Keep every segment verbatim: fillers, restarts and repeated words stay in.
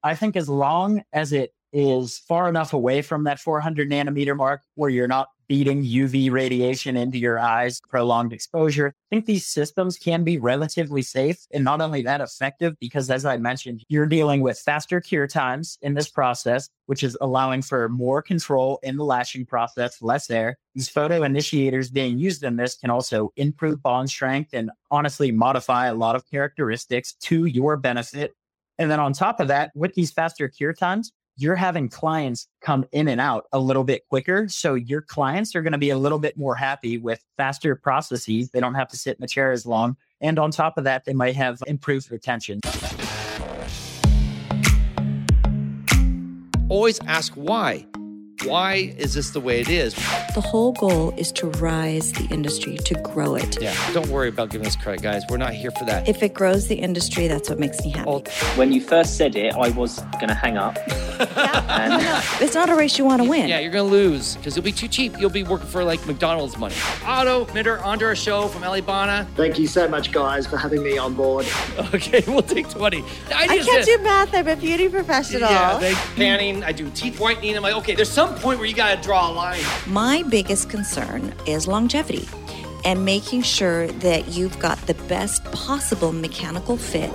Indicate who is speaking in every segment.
Speaker 1: I think as long as it is far enough away from that four hundred nanometer mark where you're not beating U V radiation into your eyes, prolonged exposure, I think these systems can be relatively safe and not only that effective because, as I mentioned, you're dealing with faster cure times in this process, which is allowing for more control in the lashing process, less air. These photo initiators being used in this can also improve bond strength and honestly modify a lot of characteristics to your benefit. And then on top of that, with these faster cure times, you're having clients come in and out a little bit quicker. So your clients are going to be a little bit more happy with faster processes. They don't have to sit in the chair as long. And on top of that, they might have improved retention.
Speaker 2: Always ask why. Why is this the way it is?
Speaker 3: The whole goal is to rise the industry, to grow it.
Speaker 2: Yeah, don't worry about giving us credit, guys. We're not here for that.
Speaker 3: If it grows the industry, that's what makes me happy. Oh.
Speaker 4: When you first said it, I was going to hang up.
Speaker 3: yeah. and... no, it's not a race you want to win.
Speaker 2: Yeah, you're going to lose because it'll be too cheap. You'll be working for like McDonald's money. Otto Mitter, onto our show from Alibana.
Speaker 5: Thank you so much, guys, for having me on board.
Speaker 2: Okay, we'll take twenty.
Speaker 3: I, I can't do math. I'm a beauty professional.
Speaker 2: Yeah, they panning. I do teeth whitening. I'm like, okay, there's some point where you got to draw a line.
Speaker 3: My biggest concern is longevity and making sure that you've got the best possible mechanical fit.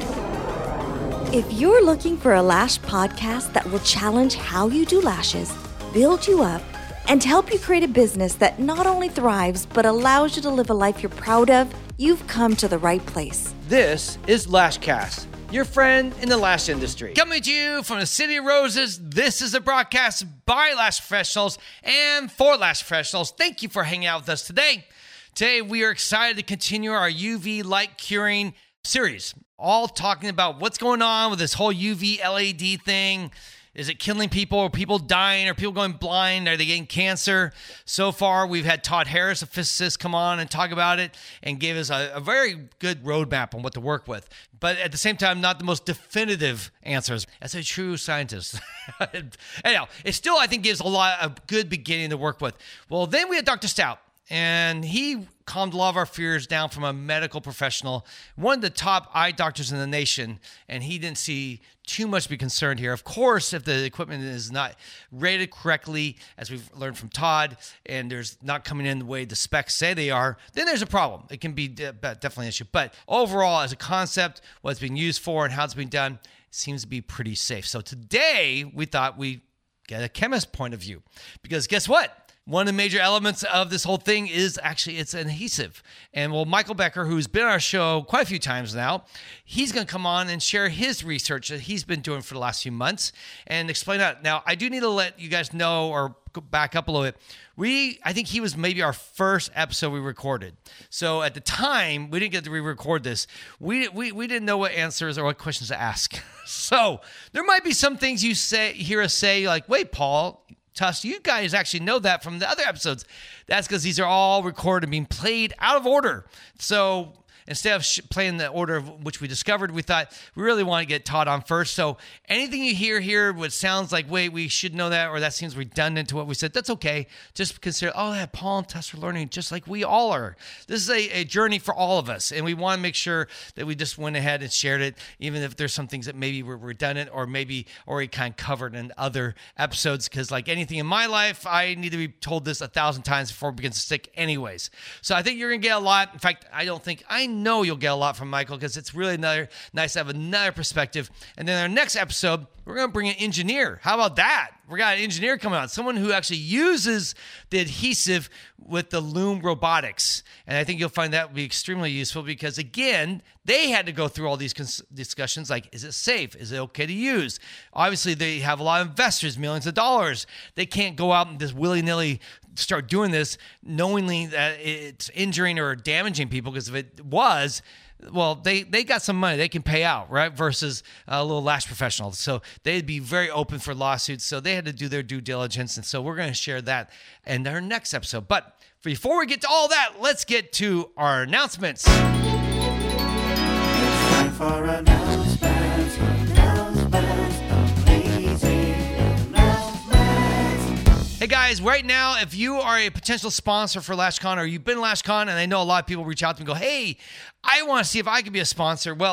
Speaker 3: If you're looking for a lash podcast that will challenge how you do lashes, build you up, and help you create a business that not only thrives, but allows you to live a life you're proud of, you've come to the right place.
Speaker 2: This is Lashcast, your friend in the lash industry. Coming to you from the City of Roses, this is a broadcast by lash professionals and for lash professionals. Thank you for hanging out with us today. Today, we are excited to continue our U V light curing series, all talking about what's going on with this whole U V L E D thing. Is it killing people? Are people dying? Are people going blind? Are they getting cancer? So far, we've had Todd Harris, a physicist, come on and talk about it and gave us a, a very good roadmap on what to work with. But at the same time, not the most definitive answers as a true scientist. Anyhow, it still, I think, gives a lot of good beginning to work with. Well, then we had Doctor Stout. And he calmed a lot of our fears down from a medical professional, one of the top eye doctors in the nation, and he didn't see too much to be concerned here. Of course, if the equipment is not rated correctly, as we've learned from Todd, and there's not coming in the way the specs say they are, then there's a problem. It can be de- definitely an issue. But overall, as a concept, what it's being used for and how it's being done, it seems to be pretty safe. So today, we thought we'd get a chemist point of view, because guess what? One of the major elements of this whole thing is actually it's an adhesive. And well, Michael Becker, who's been on our show quite a few times now, he's going to come on and share his research that he's been doing for the last few months and explain that. Now, I do need to let you guys know or go back up a little bit. We, I think he was maybe our first episode we recorded. So at the time, we didn't get to re-record this. We, we, we didn't know what answers or what questions to ask. So there might be some things you say, hear us say like, wait, Paul, Tuss, you guys actually know that from the other episodes. That's because these are all recorded and being played out of order. So instead of sh- playing the order of which we discovered, we thought we really want to get Todd on first. So anything you hear here, which sounds like, wait, we should know that, or that seems redundant to what we said, that's okay. Just consider, oh, yeah, Paul and Tuss are learning just like we all are. This is a, a journey for all of us, and we want to make sure that we just went ahead and shared it, even if there's some things that maybe were redundant or maybe already kind of covered in other episodes, because like anything in my life, I need to be told this a thousand times before it begins to stick anyways. So I think you're going to get a lot. In fact, I don't think, I know you'll get a lot from Michael because it's really another nice to have another perspective. And then our next episode, we're going to bring an engineer. How about that? We got an engineer coming on, someone who actually uses the adhesive with the Loom Robotics. And I think you'll find that will be extremely useful because, again, they had to go through all these cons- discussions like, is it safe? Is it okay to use? Obviously, they have a lot of investors, millions of dollars. They can't go out and just willy-nilly start doing this knowingly that it's injuring or damaging people, because if it was, well, they, they got some money they can pay out, right? Versus a little lash professional. So they'd be very open for lawsuits. So they had to do their due diligence. And so we're going to share that in our next episode. But before we get to all that, let's get to our announcements. It's time for announcements. Hey guys, right now, if you are a potential sponsor for LashCon or you've been LashCon, and I know a lot of people reach out to me and go, hey, I want to see if I can be a sponsor. Well,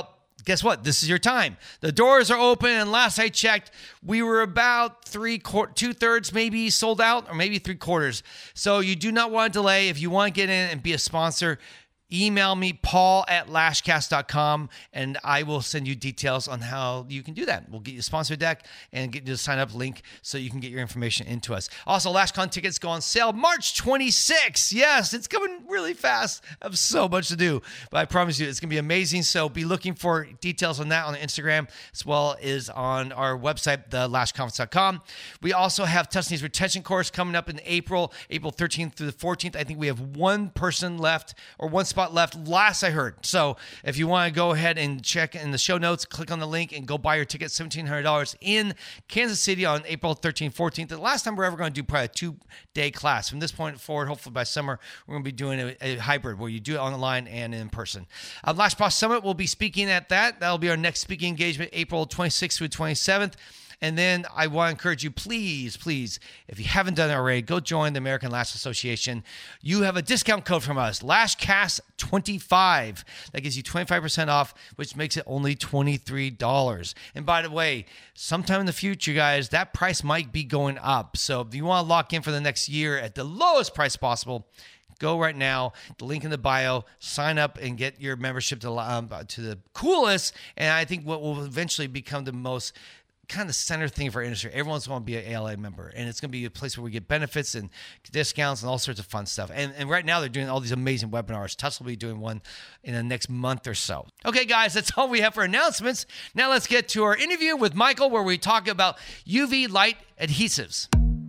Speaker 2: guess what? This is your time. The doors are open, and last I checked, we were about three, quar- two-thirds maybe sold out, or maybe three quarters. So you do not want to delay. If you want to get in and be a sponsor, email me, paul at lashcast dot com, and I will send you details on how you can do that. We'll get you a sponsor deck and get you a sign-up link so you can get your information into us. Also, LashCon tickets go on sale March twenty-sixth. Yes, it's coming really fast. I have so much to do, but I promise you it's going to be amazing. So be looking for details on that on Instagram as well as on our website, the lash conference dot com. We also have Tuscany's retention course coming up in April, April thirteenth through the fourteenth. I think we have one person left, or one spot left last I heard. So if you want to go ahead and check in the show notes, click on the link and go buy your ticket, seventeen hundred dollars in Kansas City on April thirteenth, fourteenth. The last time we're ever going to do probably a two-day class. From this point forward, hopefully by summer, we're going to be doing a, a hybrid where you do it online and in person. Uh, Lash Boss Summit will be speaking at that. That'll be our next speaking engagement, April twenty-sixth through twenty-seventh. And then I want to encourage you, please, please, if you haven't done it already, go join the American Lash Association. You have a discount code from us, LashCast twenty-five. That gives you twenty-five percent off, which makes it only twenty-three dollars. And by the way, sometime in the future, guys, that price might be going up. So if you want to lock in for the next year at the lowest price possible, go right now, the link in the bio, sign up and get your membership to, um, to the coolest, and I think what will eventually become the most kind of center thing for our industry. Everyone's going to be an A L A member, and it's going to be a place where we get benefits and discounts and all sorts of fun stuff. And, and right now they're doing all these amazing webinars. Tuss will be doing one in the next month or so. Okay, guys, that's all we have for announcements. Now let's get to our interview with Michael, where we talk about U V light adhesives.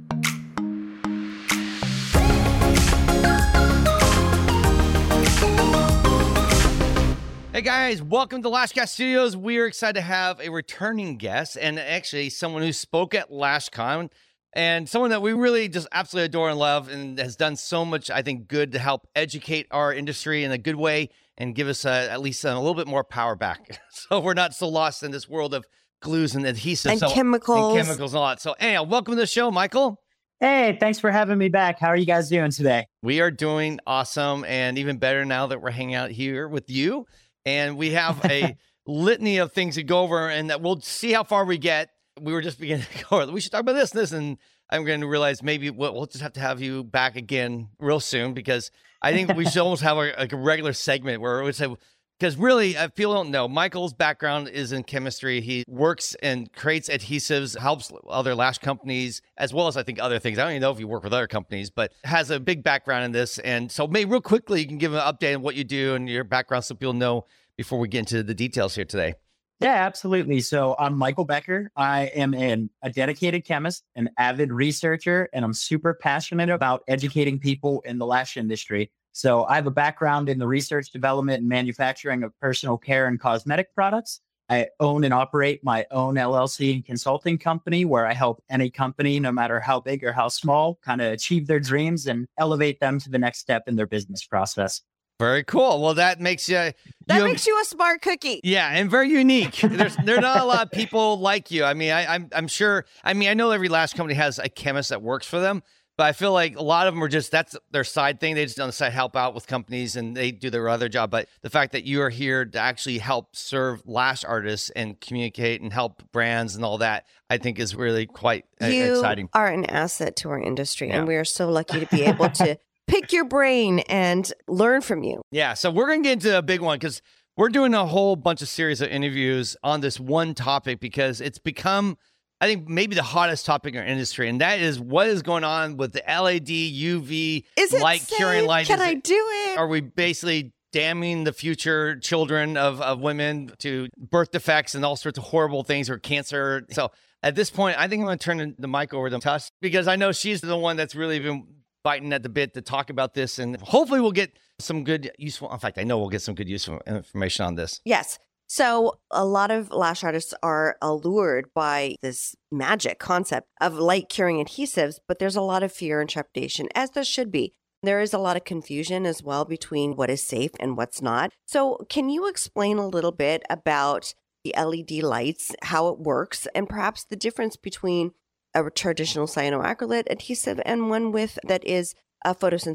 Speaker 2: Hey guys, welcome to LashCast Studios. We are excited to have a returning guest, and actually someone who spoke at LashCon, and someone that we really just absolutely adore and love, and has done so much, I think, good to help educate our industry in a good way and give us uh, at least a little bit more power back. So we're not so lost in this world of glues and adhesives.
Speaker 3: And
Speaker 2: so,
Speaker 3: chemicals.
Speaker 2: And chemicals and a lot. So anyhow, welcome to the show, Michael.
Speaker 1: Hey, thanks for having me back. How are you guys doing today?
Speaker 2: We are doing awesome, and even better now that we're hanging out here with you. And we have a litany of things to go over, and that we'll see how far we get. We were just beginning to go, we should talk about this and this, and I'm going to realize maybe we'll, we'll just have to have you back again real soon, because I think we should almost have a, like a regular segment where we would say, because really, if people don't know, Michael's background is in chemistry. He works and creates adhesives, helps other lash companies, as well as I think other things. I don't even know if you work with other companies, but has a big background in this. And so maybe real quickly, you can give an update on what you do and your background so people know before we get into the details here today.
Speaker 1: Yeah, absolutely. So I'm Michael Becker. I am an, a dedicated chemist, an avid researcher, and I'm super passionate about educating people in the lash industry. So I have a background in the research, development, and manufacturing of personal care and cosmetic products. I own and operate my own L L C and consulting company where I help any company, no matter how big or how small, kind of achieve their dreams and elevate them to the next step in their business process.
Speaker 2: Very cool. Well, that makes you...
Speaker 3: That
Speaker 2: you,
Speaker 3: makes you a smart cookie.
Speaker 2: Yeah, and very unique. There's there are not a lot of people like you. I mean, I, I'm I'm sure... I mean, I know every lash company has a chemist that works for them, but I feel like a lot of them are just, that's their side thing. They just on the side help out with companies and they do their other job. But the fact that you are here to actually help serve lash artists and communicate and help brands and all that, I think is really quite uh,
Speaker 6: you
Speaker 2: exciting.
Speaker 6: You are an asset to our industry,
Speaker 2: Yeah.
Speaker 6: and we are so lucky to be able to pick your brain and learn from you.
Speaker 2: Yeah, so we're going to get into a big one because we're doing a whole bunch of series of interviews on this one topic because it's become, I think, maybe the hottest topic in our industry, and that is what is going on with the L E D, U V,
Speaker 6: Is it
Speaker 2: light
Speaker 6: safe?
Speaker 2: curing light.
Speaker 6: Can
Speaker 2: Is
Speaker 6: I
Speaker 2: it-
Speaker 6: do it?
Speaker 2: Are we basically damning the future children of, of women to birth defects and all sorts of horrible things or cancer? So at this point, I think I'm going to turn the mic over to Tuss because I know she's the one that's really been biting at the bit to talk about this, and hopefully we'll get some good, useful, in fact, I know we'll get some good, useful information on this.
Speaker 6: Yes. So a lot of lash artists are allured by this magic concept of light curing adhesives, but there's a lot of fear and trepidation, as there should be. There is a lot of confusion as well between what is safe and what's not. So can you explain a little bit about the L E D lights, how it works, and perhaps the difference between a traditional cyanoacrylate adhesive and one with that is uh, photosensitive?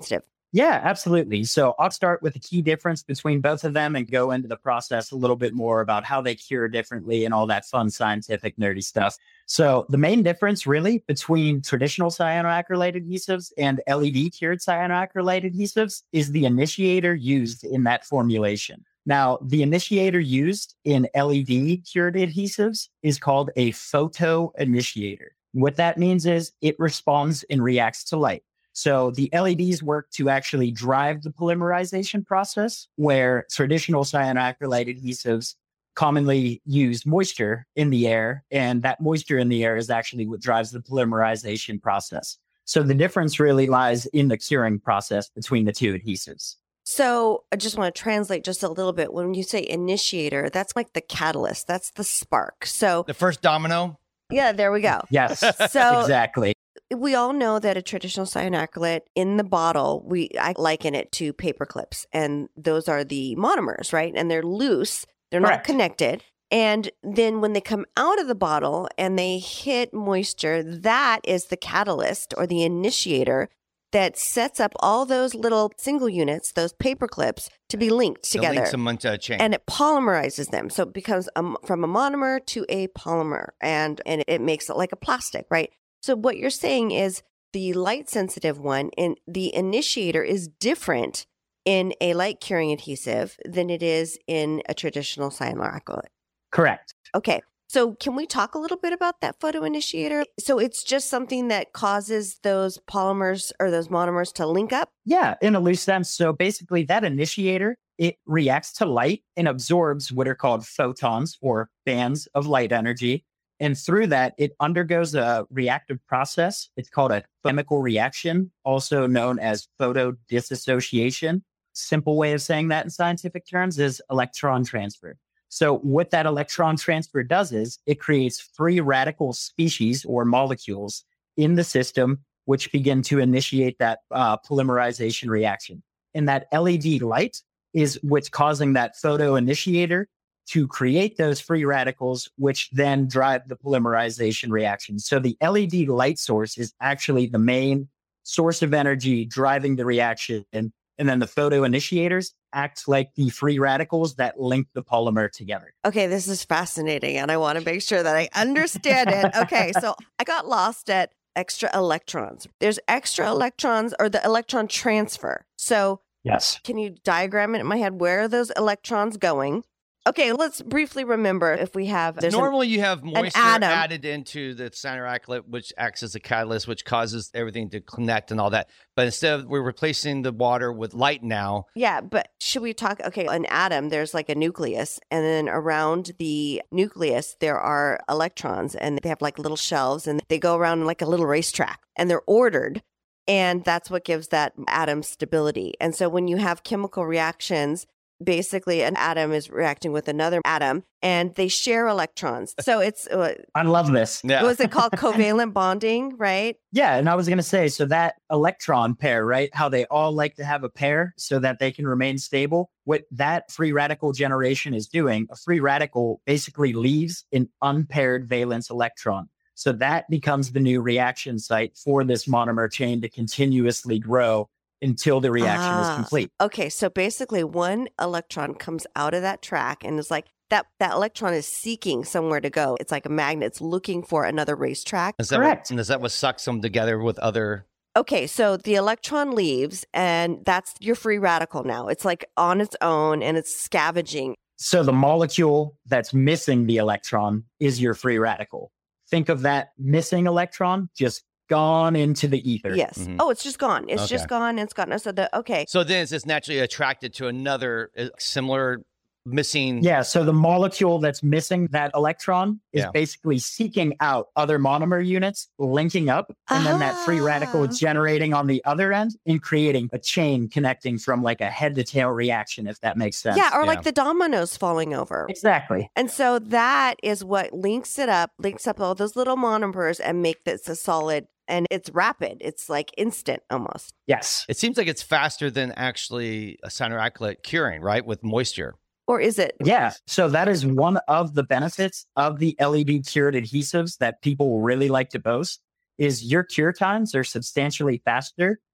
Speaker 1: Yeah, absolutely. So I'll start with the key difference between both of them and go into the process a little bit more about how they cure differently and all that fun scientific nerdy stuff. So the main difference really between traditional cyanoacrylate adhesives and L E D cured cyanoacrylate adhesives is the initiator used in that formulation. Now, the initiator used in L E D cured adhesives is called a photo initiator. What that means is it responds and reacts to light. So the L E Ds work to actually drive the polymerization process, where traditional cyanoacrylate adhesives commonly use moisture in the air, and that moisture in the air is actually what drives the polymerization process. So the difference really lies in the curing process between the two adhesives.
Speaker 6: So I just want to translate just a little bit. When you say initiator, that's like the catalyst. That's the spark. So
Speaker 2: The first domino.
Speaker 6: yeah, there we go.
Speaker 1: Yes,
Speaker 6: So
Speaker 1: exactly.
Speaker 6: we all know that a traditional cyanoacrylate in the bottle, we I liken it to paper clips, and those are the monomers, right? And they're loose. They're not
Speaker 1: Correct.
Speaker 6: connected. And then when they come out of the bottle and they hit moisture, that is the catalyst or the initiator that sets up all those little single units, those paper clips, to be linked
Speaker 2: It
Speaker 6: together.
Speaker 2: links them into a chain.
Speaker 6: And it polymerizes them. So it becomes a, from a monomer to a polymer, and, and it makes it like a plastic, right? So what you're saying is the light sensitive one, and the initiator is different in a light curing adhesive than it is in a traditional cyanoacrylate.
Speaker 1: Correct.
Speaker 6: Okay. So can we talk a little bit about that photo initiator? So it's just something that causes those polymers or those monomers to link up?
Speaker 1: Yeah, in a loose sense. So basically that initiator, it reacts to light and absorbs what are called photons or bands of light energy. And through that, it undergoes a reactive process. It's called a chemical reaction, also known as photodissociation. Simple way of saying that in scientific terms is electron transfer. So what that electron transfer does is it creates free radical species or molecules in the system, which begin to initiate that uh, polymerization reaction. And that L E D light is what's causing that photo initiator to create those free radicals, which then drive the polymerization reaction. So the L E D light source is actually the main source of energy driving the reaction. And, and then the photo initiators act like the free radicals that link the polymer together.
Speaker 6: Okay, this is fascinating, and I want to make sure that I understand it. Okay, so I got lost at extra electrons. There's extra electrons or the electron transfer. So
Speaker 1: Yes.
Speaker 6: can you diagram it in my head? Where are those electrons going? Okay, let's briefly remember if we have... there's an-
Speaker 2: Normally, you have moisture
Speaker 6: atom.
Speaker 2: added into the cyanoacrylate, which acts as a catalyst, which causes everything to connect and all that. But instead, of, we're replacing the water with light now.
Speaker 6: Yeah, but should we talk? Okay, an atom, there's like a nucleus, and then around the nucleus, there are electrons, and they have like little shelves, and they go around like a little racetrack, and they're ordered. And that's what gives that atom stability. And so when you have chemical reactions, basically an atom is reacting with another atom and they share electrons. So it's, uh,
Speaker 1: I love this.
Speaker 2: Yeah.
Speaker 6: what was it called? Covalent bonding, right?
Speaker 1: Yeah. And I was going to say, so that electron pair, right? How they all like to have a pair so that they can remain stable. What that free radical generation is doing, a free radical basically leaves an unpaired valence electron. So that becomes the new reaction site for this monomer chain to continuously grow until the reaction
Speaker 6: Ah,
Speaker 1: is complete.
Speaker 6: Okay, so basically one electron comes out of that track and is like, that, that electron is seeking somewhere to go. It's like a magnet. It's looking for another racetrack.
Speaker 2: Is that
Speaker 1: Correct.
Speaker 2: What, and is that what sucks them together with other...
Speaker 6: Okay, so the electron leaves and that's your free radical now. It's like on its own and it's scavenging.
Speaker 1: So the molecule that's missing the electron is your free radical. Think of that missing electron just gone into the ether.
Speaker 6: Yes.
Speaker 2: Mhm.
Speaker 6: Oh, it's just gone. It's
Speaker 2: Okay.
Speaker 6: just gone. It's gone. So the okay.
Speaker 2: So then it's just naturally attracted to another uh, similar missing...
Speaker 1: Yeah. So the molecule that's missing that electron is
Speaker 2: Yeah.
Speaker 1: basically seeking out other monomer units, linking up, and then that free radical
Speaker 6: Ah.
Speaker 1: is generating on the other end and creating a chain connecting from like a head to tail reaction, if that makes sense.
Speaker 6: Yeah, or
Speaker 2: Yeah.
Speaker 6: like the dominoes falling over.
Speaker 1: Exactly.
Speaker 6: And so that is what links it up, links up all those little monomers and make this a solid, and it's rapid. It's like instant almost.
Speaker 1: Yes.
Speaker 2: It seems like it's faster than actually a cyanoacrylate curing, right? With moisture.
Speaker 6: Or is it?
Speaker 1: Yeah. So that is one of the benefits of the L E D cured adhesives that people really like to boast is your cure times are substantially faster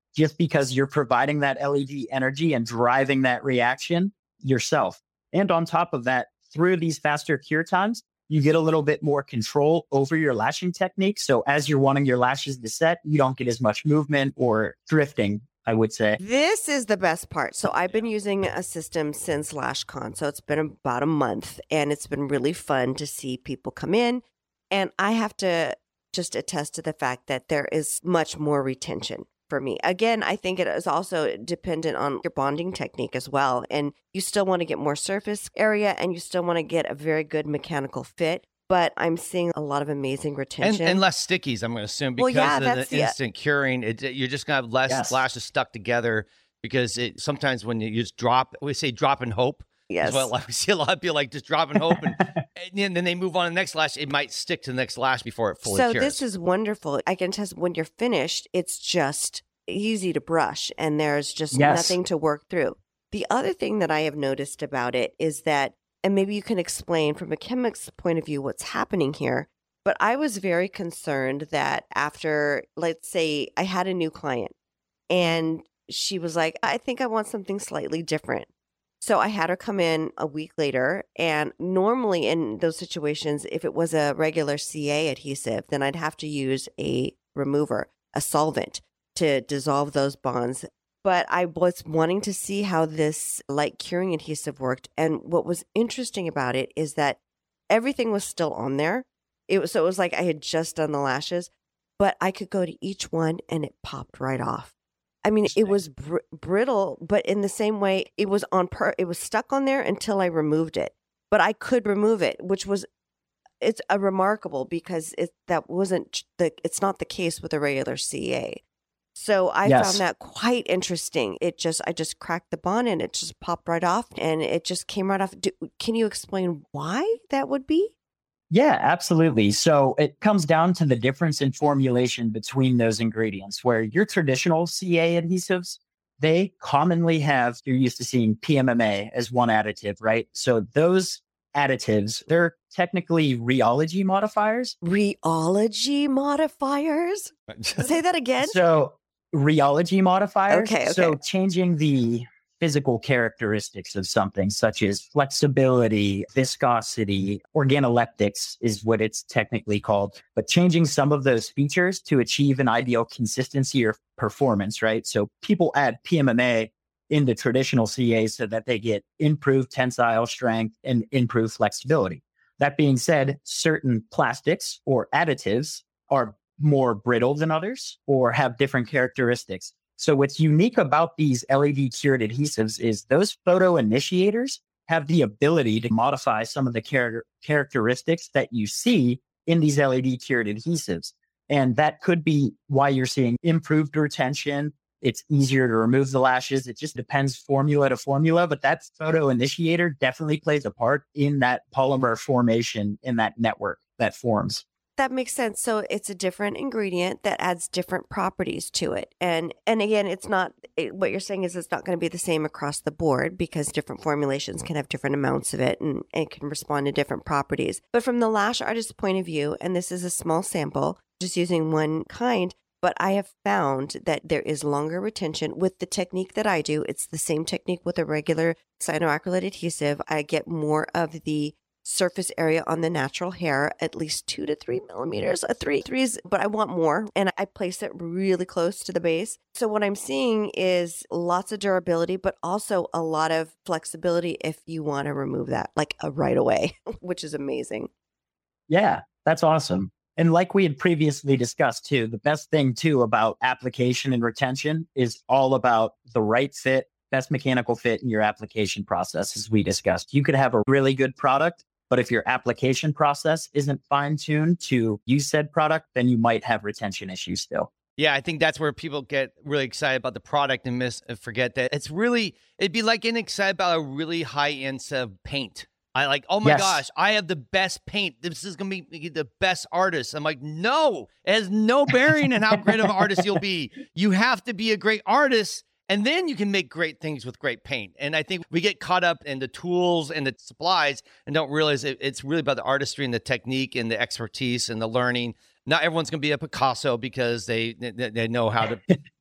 Speaker 1: just because you're providing that L E D energy and driving that reaction yourself. And on top of that, through these faster cure times, you get a little bit more control over your lashing technique. So as you're wanting your lashes to set, you don't get as much movement or drifting, I would say.
Speaker 6: This is the best part. So I've been using a system since LashCon. So it's been about a month, and it's been really fun to see people come in. And I have to just attest to the fact that there is much more retention for me. Again, I think it is also dependent on your bonding technique as well. And you still want to get more surface area, and you still want to get a very good mechanical fit. But I'm seeing a lot of amazing retention.
Speaker 2: And, and less stickies, I'm going to assume, because
Speaker 6: well, yeah,
Speaker 2: of
Speaker 6: that's
Speaker 2: the instant curing. It, you're just going to have less
Speaker 1: yes.
Speaker 2: lashes stuck together, because it sometimes when you just drop, we say drop and hope.
Speaker 6: Yes.
Speaker 2: Well, like, we see a lot of people like just drop and hope, and, and then they move on to the next lash. It might stick to the next lash before it fully
Speaker 6: so
Speaker 2: cures.
Speaker 6: This is wonderful. I can test when you're finished, it's just easy to brush, and there's just
Speaker 1: yes.
Speaker 6: nothing to work through. The other thing that I have noticed about it is that, and maybe you can explain from a chemist's point of view what's happening here, but I was very concerned that after, let's say, I had a new client and she was like, I think I want something slightly different. So I had her come in a week later, and normally in those situations, if it was a regular C A adhesive, then I'd have to use a remover, a solvent, to dissolve those bonds. But I was wanting to see how this light curing adhesive worked. And what was interesting about it is that everything was still on there. It was, so it was like I had just done the lashes, but I could go to each one and it popped right off. I mean, it was br- brittle, but in the same way, it was on per- it was stuck on there until I removed it. But I could remove it, which was it's a remarkable, because it that wasn't the it's not the case with a regular C A. So I
Speaker 1: yes.
Speaker 6: found that quite interesting. It just I just cracked the bond and it just popped right off, and it just came right off. Do, can you explain why that would be?
Speaker 1: Yeah, absolutely. So it comes down to the difference in formulation between those ingredients, where your traditional C A adhesives, they commonly have, you're used to seeing P M M A as one additive, right? So those additives, they're technically rheology modifiers.
Speaker 6: Rheology modifiers? Say that again.
Speaker 1: So rheology modifiers.
Speaker 6: Okay, okay.
Speaker 1: So changing the physical characteristics of something, such as flexibility, viscosity, organoleptics is what it's technically called, but changing some of those features to achieve an ideal consistency or performance, right? So people add P M M A in the traditional C As so that they get improved tensile strength and improved flexibility. That being said, certain plastics or additives are more brittle than others or have different characteristics. So what's unique about these L E D cured adhesives is those photo initiators have the ability to modify some of the char- characteristics that you see in these L E D cured adhesives. And that could be why you're seeing improved retention. It's easier to remove the lashes. It just depends formula to formula, but that photo initiator definitely plays a part in that polymer formation in that network that forms.
Speaker 6: That makes sense. So it's a different ingredient that adds different properties to it. And and again, it's not, it, what you're saying is it's not going to be the same across the board, because different formulations can have different amounts of it, and, and can respond to different properties. But from the lash artist's point of view, and this is a small sample, just using one kind, but I have found that there is longer retention with the technique that I do. It's the same technique with a regular cyanoacrylate adhesive. I get more of the surface area on the natural hair, at least two to three millimeters. A three, three is, but I want more. And I place it really close to the base. So what I'm seeing is lots of durability, but also a lot of flexibility if you want to remove that, like a right away, which is amazing.
Speaker 1: Yeah, that's awesome. And like we had previously discussed too, the best thing too about application and retention is all about the right fit, best mechanical fit in your application process, as we discussed. You could have a really good product, but if your application process isn't fine-tuned to use said product, then you might have retention issues still.
Speaker 2: Yeah, I think that's where people get really excited about the product and miss and forget that it's really, it'd be like getting excited about a really high-end set of paint. I like, oh my
Speaker 1: Yes.
Speaker 2: gosh, I have the best paint. This is going to be the best artist. I'm like, no, it has no bearing on how great of an artist you'll be. You have to be a great artist, and then you can make great things with great paint. And I think we get caught up in the tools and the supplies and don't realize it, it's really about the artistry and the technique and the expertise and the learning. Not everyone's going to be a Picasso because they they, they know how to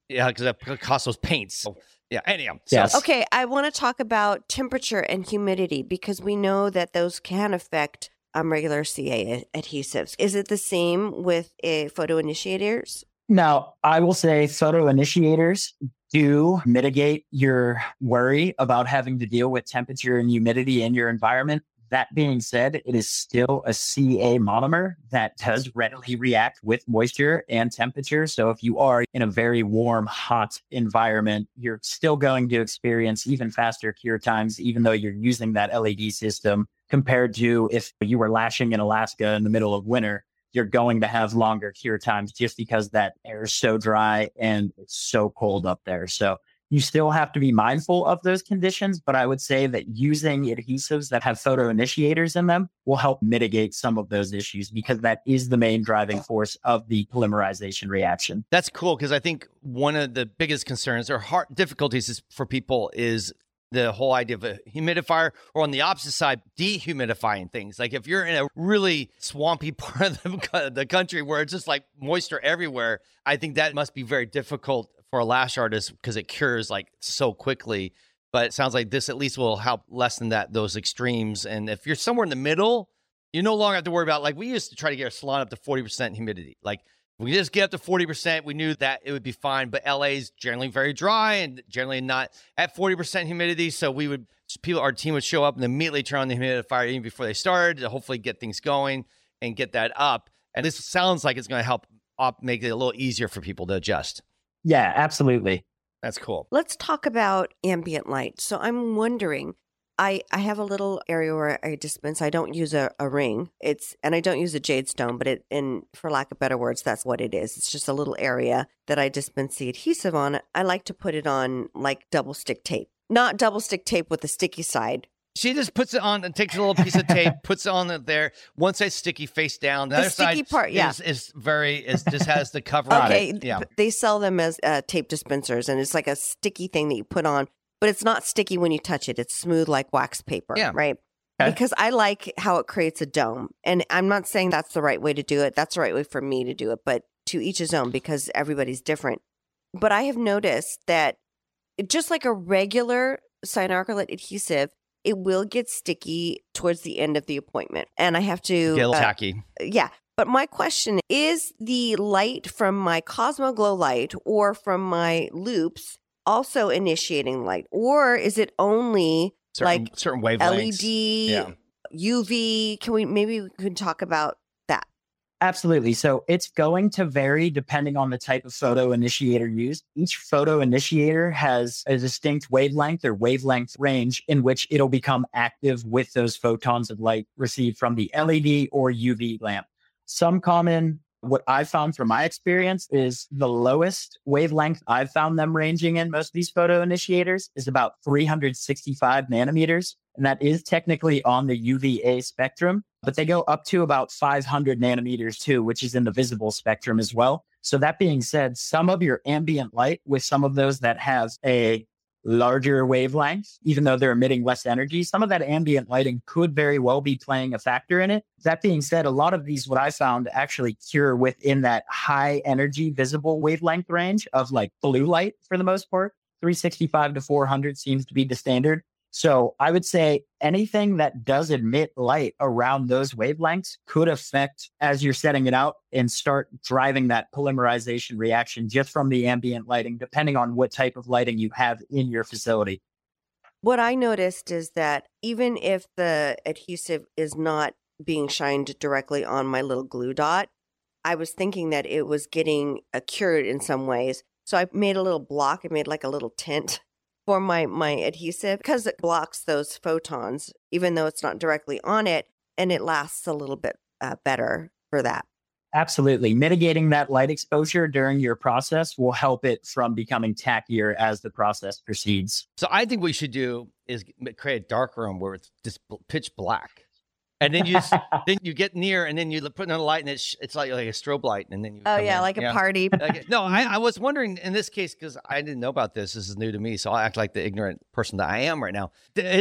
Speaker 2: Yeah, because it costs those paints. So, yeah, anyhow. So.
Speaker 1: Yes.
Speaker 6: Okay, I want to talk about temperature and humidity because we know that those can affect um, regular C A adhesives. Is it the same with a photo initiators?
Speaker 1: Now, I will say photo initiators do mitigate your worry about having to deal with temperature and humidity in your environment. That being said, it is still a C A monomer that does readily react with moisture and temperature. So if you are in a very warm, hot environment, you're still going to experience even faster cure times, even though you're using that L E D system compared to if you were lashing in Alaska in the middle of winter. You're going to have longer cure times just because that air is so dry and it's so cold up there. So you still have to be mindful of those conditions, but I would say that using adhesives that have photo initiators in them will help mitigate some of those issues because that is the main driving force of the polymerization reaction.
Speaker 2: That's cool because I think one of the biggest concerns or hard difficulties is for people is the whole idea of a humidifier, or on the opposite side, dehumidifying things. Like if you're in a really swampy part of the, the country where it's just like moisture everywhere, I think that must be very difficult for a lash artist because it cures like so quickly. But it sounds like this at least will help lessen that those extremes. And if you're somewhere in the middle, you no longer have to worry about, like we used to try to get our salon up to forty percent humidity. Like we just get up to forty percent, we knew that it would be fine. But L A is generally very dry and generally not at forty percent humidity. So we would, people, our team would show up and immediately turn on the humidifier even before they started to hopefully get things going and get that up. And this sounds like it's going to help up, make it a little easier for people to adjust.
Speaker 1: Yeah, absolutely.
Speaker 2: That's cool.
Speaker 6: Let's talk about ambient light. So I'm wondering, I, I have a little area where I dispense. I don't use a, a ring. It's and I don't use a jade stone, but it, in for lack of better words, that's what it is. It's just a little area that I dispense the adhesive on. I like to put it on like double stick tape, not double stick tape with the sticky side.
Speaker 2: She just puts it on and takes a little piece of tape, puts it on there. One side sticky face down. The,
Speaker 6: The
Speaker 2: other
Speaker 6: sticky
Speaker 2: side
Speaker 6: part, yeah.
Speaker 2: is, is very, is just has the cover on
Speaker 6: Okay,
Speaker 2: it. Yeah.
Speaker 6: they sell them as uh, tape dispensers, and it's like a sticky thing that you put on, but it's not sticky when you touch it. It's smooth like wax paper,
Speaker 2: Yeah.
Speaker 6: right?
Speaker 1: Okay.
Speaker 6: Because I like how it creates a dome. And I'm not saying that's the right way to do it. That's the right way for me to do it, but to each his own because everybody's different. But I have noticed that it, just like a regular cyanoacrylate adhesive, it will get sticky towards the end of the appointment. And I have to...
Speaker 2: Get a little
Speaker 6: uh,
Speaker 2: tacky.
Speaker 6: yeah. But my question is the light from my Cosmo Glow light or from my loops also initiating light? Or is it only
Speaker 2: Certain,
Speaker 6: like
Speaker 2: certain wavelengths.
Speaker 6: L E D,
Speaker 2: Yeah.
Speaker 6: U V? Can we maybe we can talk about that?
Speaker 1: Absolutely. So it's going to vary depending on the type of photo initiator used. Each photo initiator has a distinct wavelength or wavelength range in which it'll become active with those photons of light received from the L E D or U V lamp. Some common, what I've found from my experience is the lowest wavelength I've found them ranging in most of these photo initiators is about three hundred sixty-five nanometers. And that is technically on the U V A spectrum, but they go up to about five hundred nanometers too, which is in the visible spectrum as well. So that being said, some of your ambient light with some of those that have a larger wavelength, even though they're emitting less energy, some of that ambient lighting could very well be playing a factor in it. That being said, a lot of these, what I found, actually cure within that high energy visible wavelength range of like blue light for the most part. three sixty-five to four hundred seems to be the standard. So I would say anything that does emit light around those wavelengths could affect as you're setting it out and start driving that polymerization reaction just from the ambient lighting, depending on what type of lighting you have in your facility.
Speaker 6: What I noticed is that even if the adhesive is not being shined directly on my little glue dot, I was thinking that it was getting uh, cured in some ways. So I made a little block. I made like a little tint for my, my adhesive because it blocks those photons, even though it's not directly on it, and it lasts a little bit uh, better for that.
Speaker 1: Absolutely. Mitigating that light exposure during your process will help it from becoming tackier as the process proceeds.
Speaker 2: So I think what we should do is create a dark room where it's just pitch black. And then you just, then you get near, and then you put on a light, and it's it's like, like a strobe light, and then you.
Speaker 6: Oh
Speaker 2: come
Speaker 6: yeah,
Speaker 2: in.
Speaker 6: like a
Speaker 2: Yeah.
Speaker 6: party.
Speaker 2: Okay. No, I, I was wondering in this case because I didn't know about this. This is new to me, so I'll act like the ignorant person that I am right now. Is it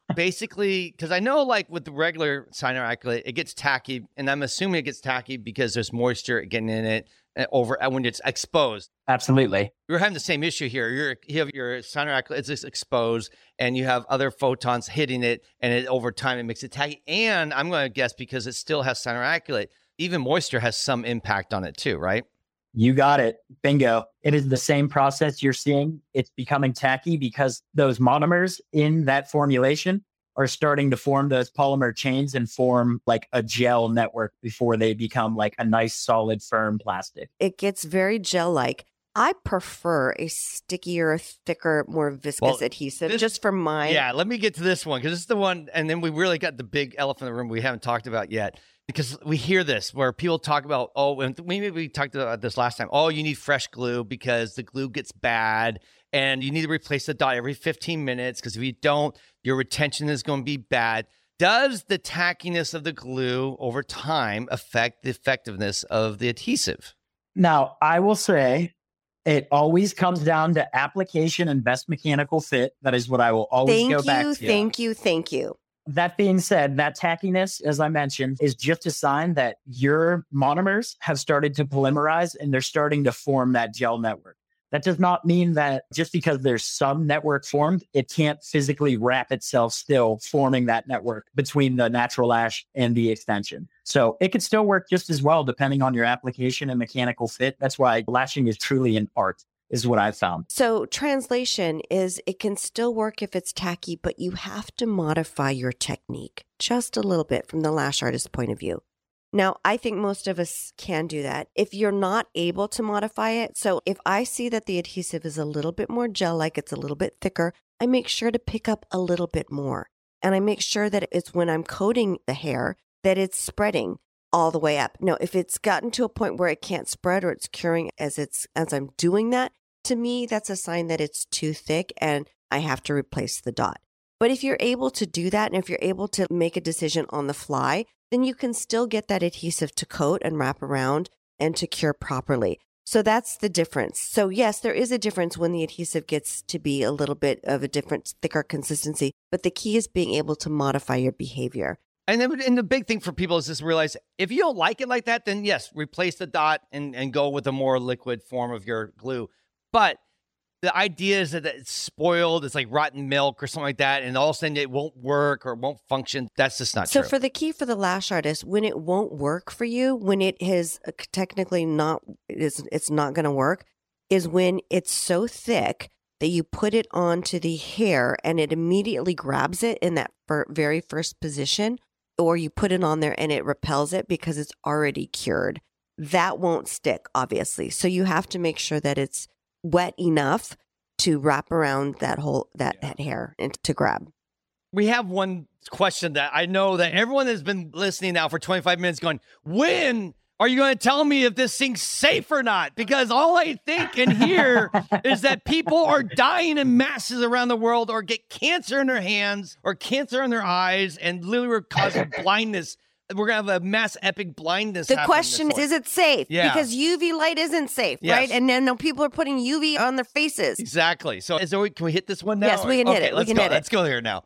Speaker 2: basically, because I know like with the regular cyanoacrylate, it gets tacky, and I'm assuming it gets tacky because there's moisture getting in it over when it's exposed.
Speaker 1: Absolutely.
Speaker 2: You're having the same issue here. You're, you have your cyanoacrylate, it's just exposed, and you have other photons hitting it, and it, over time it makes it tacky. And I'm going to guess because it still has cyanoacrylate, even moisture has some impact on it too, right?
Speaker 1: You got it. Bingo. It is the same process you're seeing. It's becoming tacky because those monomers in that formulation are starting to form those polymer chains and form like a gel network before they become like a nice, solid, firm plastic.
Speaker 6: It gets very gel-like. I prefer a stickier, thicker, more viscous
Speaker 2: Well,
Speaker 6: adhesive
Speaker 2: this-
Speaker 6: just for my...
Speaker 2: Yeah, let me get to this one because this is the one, and then we really got the big elephant in the room we haven't talked about yet. Because we hear this where people talk about, oh, and maybe we talked about this last time. Oh, you need fresh glue because the glue gets bad and you need to replace the dot every fifteen minutes because if you don't, your retention is going to be bad. Does the tackiness of the glue over time affect the effectiveness of the adhesive?
Speaker 1: Now, I will say it always comes down to application and best mechanical fit. That is what I will always
Speaker 6: Thank
Speaker 1: go
Speaker 6: you,
Speaker 1: back to.
Speaker 6: thank you, thank you.
Speaker 1: That being said, that tackiness, as I mentioned, is just a sign that your monomers have started to polymerize and they're starting to form that gel network. That does not mean that just because there's some network formed, it can't physically wrap itself still, forming that network between the natural lash and the extension. So it could still work just as well, depending on your application and mechanical fit. That's why lashing is truly an art, is what I've found.
Speaker 6: So translation is it can still work if it's tacky, but you have to modify your technique just a little bit from the lash artist's point of view. Now, I think most of us can do that. If you're not able to modify it, so if I see that the adhesive is a little bit more gel-like, it's a little bit thicker, I make sure to pick up a little bit more. And I make sure that it's when I'm coating the hair that it's spreading all the way up. Now, if it's gotten to a point where it can't spread or it's curing as it's as I'm doing that, to me, that's a sign that it's too thick and I have to replace the dot. But if you're able to do that and if you're able to make a decision on the fly, then you can still get that adhesive to coat and wrap around and to cure properly. So that's the difference. So yes, there is a difference when the adhesive gets to be a little bit of a different, thicker consistency, but the key is being able to modify your behavior.
Speaker 2: And then, and the big thing for people is just realize if you don't like it like that, then yes, replace the dot and, and go with a more liquid form of your glue. But the idea is that it's spoiled, it's like rotten milk or something like that, and all of a sudden it won't work or it won't function. That's just not
Speaker 6: so
Speaker 2: true.
Speaker 6: So for the key for the lash artist, when it won't work for you, when it is technically not, it's, it's not going to work, is when it's so thick that you put it onto the hair and it immediately grabs it in that fir- very first position, or you put it on there and it repels it because it's already cured. That won't stick, obviously. So you have to make sure that it's wet enough to wrap around that whole that, yeah. that hair and to grab.
Speaker 2: We have one question that I know that everyone has been listening now for twenty-five minutes going, when are you going to tell me if this thing's safe or not? Because all I think and hear is that people are dying in masses around the world or get cancer in their hands or cancer in their eyes and literally are causing blindness. We're going to have a mass epic blindness.
Speaker 6: The question is, is it safe?
Speaker 2: Yeah.
Speaker 6: Because U V light isn't safe,
Speaker 2: yes.
Speaker 6: right? And then people are putting U V on their faces.
Speaker 2: Exactly. So is there, can we hit this one now?
Speaker 6: Yes, we can
Speaker 2: okay,
Speaker 6: hit it.
Speaker 2: Let's
Speaker 6: we can
Speaker 2: go.
Speaker 6: hit
Speaker 2: Let's
Speaker 6: it.
Speaker 2: go here now.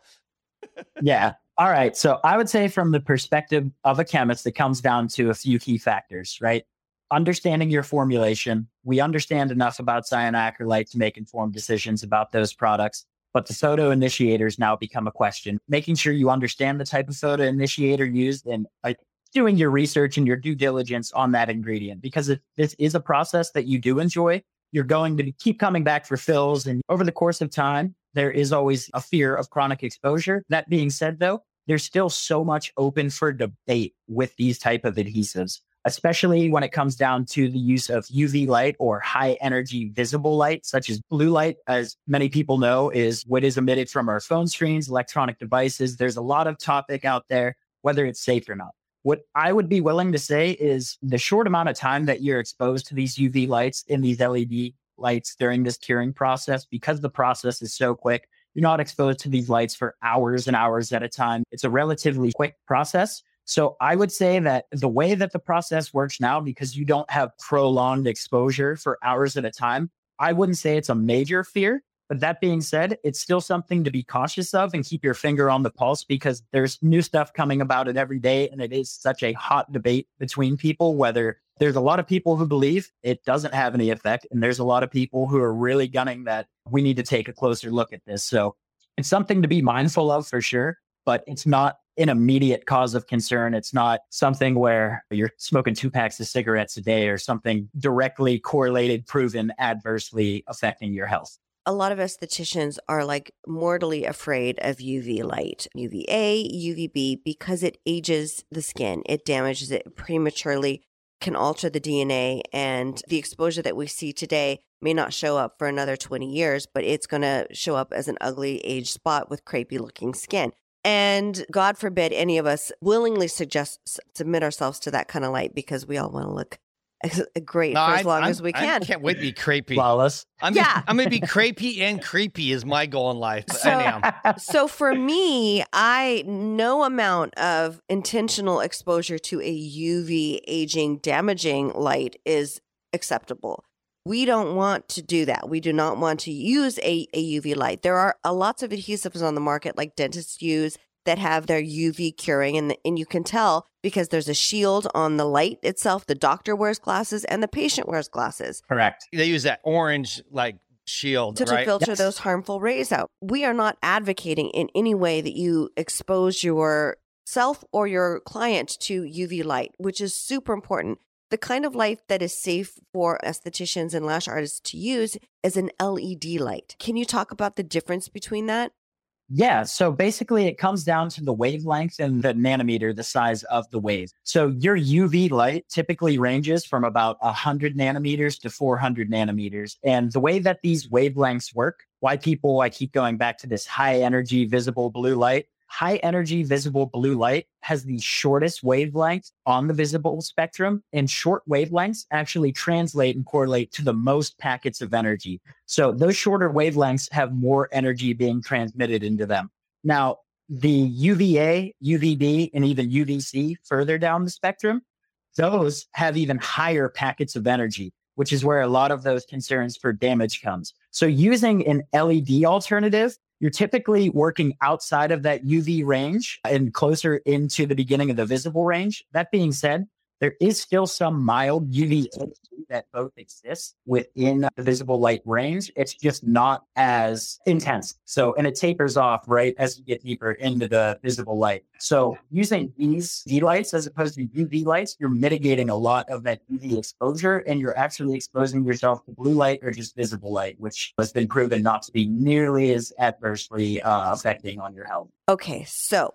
Speaker 1: Yeah. All right. So I would say from the perspective of a chemist, it comes down to a few key factors, right? Understanding your formulation. We understand enough about cyanoacrylate to make informed decisions about those products. But the photo initiators now become a question. Making sure you understand the type of photo initiator used and uh, doing your research and your due diligence on that ingredient. Because if this is a process that you do enjoy, you're going to keep coming back for fills. And over the course of time, there is always a fear of chronic exposure. That being said, though, there's still so much open for debate with these type of adhesives, especially when it comes down to the use of U V light or high energy visible light, such as blue light, as many people know, is what is emitted from our phone screens, electronic devices. There's a lot of topic out there, whether it's safe or not. What I would be willing to say is the short amount of time that you're exposed to these U V lights and these L E D lights during this curing process, because the process is so quick, you're not exposed to these lights for hours and hours at a time. It's a relatively quick process. So I would say that the way that the process works now, because you don't have prolonged exposure for hours at a time, I wouldn't say it's a major fear. But that being said, it's still something to be cautious of and keep your finger on the pulse because there's new stuff coming about it every day. And it is such a hot debate between people, whether there's a lot of people who believe it doesn't have any effect. And there's a lot of people who are really gunning that we need to take a closer look at this. So it's something to be mindful of for sure, but it's not an immediate cause of concern. It's not something where you're smoking two packs of cigarettes a day or something directly correlated, proven adversely affecting your health.
Speaker 6: A lot of estheticians are like mortally afraid of U V light, U V A, U V B, because it ages the skin. It damages it prematurely, can alter the D N A, and the exposure that we see today may not show up for another twenty years, but it's going to show up as an ugly aged spot with crepey looking skin. And God forbid any of us willingly suggest submit ourselves to that kind of light because we all want to look great
Speaker 2: no,
Speaker 6: for
Speaker 2: I,
Speaker 6: as long
Speaker 2: I'm,
Speaker 6: as we can.
Speaker 2: I can't wait to be crepey.
Speaker 1: Flawless.
Speaker 2: I'm
Speaker 6: yeah.
Speaker 2: Gonna, I'm going to be crepey and creepy is my goal in life. But
Speaker 6: So,
Speaker 2: anyhow.
Speaker 6: so for me, I no amount of intentional exposure to a U V aging, damaging light is acceptable. We don't want to do that. We do not want to use a, a U V light. There are uh, lots of adhesives on the market like dentists use that have their U V curing. And, and you can tell because there's a shield on the light itself. The doctor wears glasses and the patient wears glasses.
Speaker 1: Correct.
Speaker 2: They use that orange like shield,
Speaker 6: To, to
Speaker 2: right?
Speaker 6: filter
Speaker 1: Yes.
Speaker 6: those harmful rays out. We are not advocating in any way that you expose yourself or your client to U V light, which is super important. The kind of light that is safe for estheticians and lash artists to use is an L E D light. Can you talk about the difference between that?
Speaker 1: Yeah. So basically it comes down to the wavelength and the nanometer, the size of the wave. So your U V light typically ranges from about one hundred nanometers to four hundred nanometers. And the way that these wavelengths work, why people, I keep going back to this high energy visible blue light. High energy visible blue light has the shortest wavelength on the visible spectrum, and short wavelengths actually translate and correlate to the most packets of energy. So those shorter wavelengths have more energy being transmitted into them. Now, the U V A, U V B, and even U V C further down the spectrum, those have even higher packets of energy, which is where a lot of those concerns for damage comes. So using an L E D alternative, you're typically working outside of that U V range and closer into the beginning of the visible range. That being said, there is still some mild U V that both exist within the visible light range. It's just not as intense. So, and it tapers off right as you get deeper into the visible light. So using these D lights as opposed to U V lights, you're mitigating a lot of that U V exposure, and you're actually exposing yourself to blue light or just visible light, which has been proven not to be nearly as adversely uh, affecting on your health.
Speaker 6: Okay, so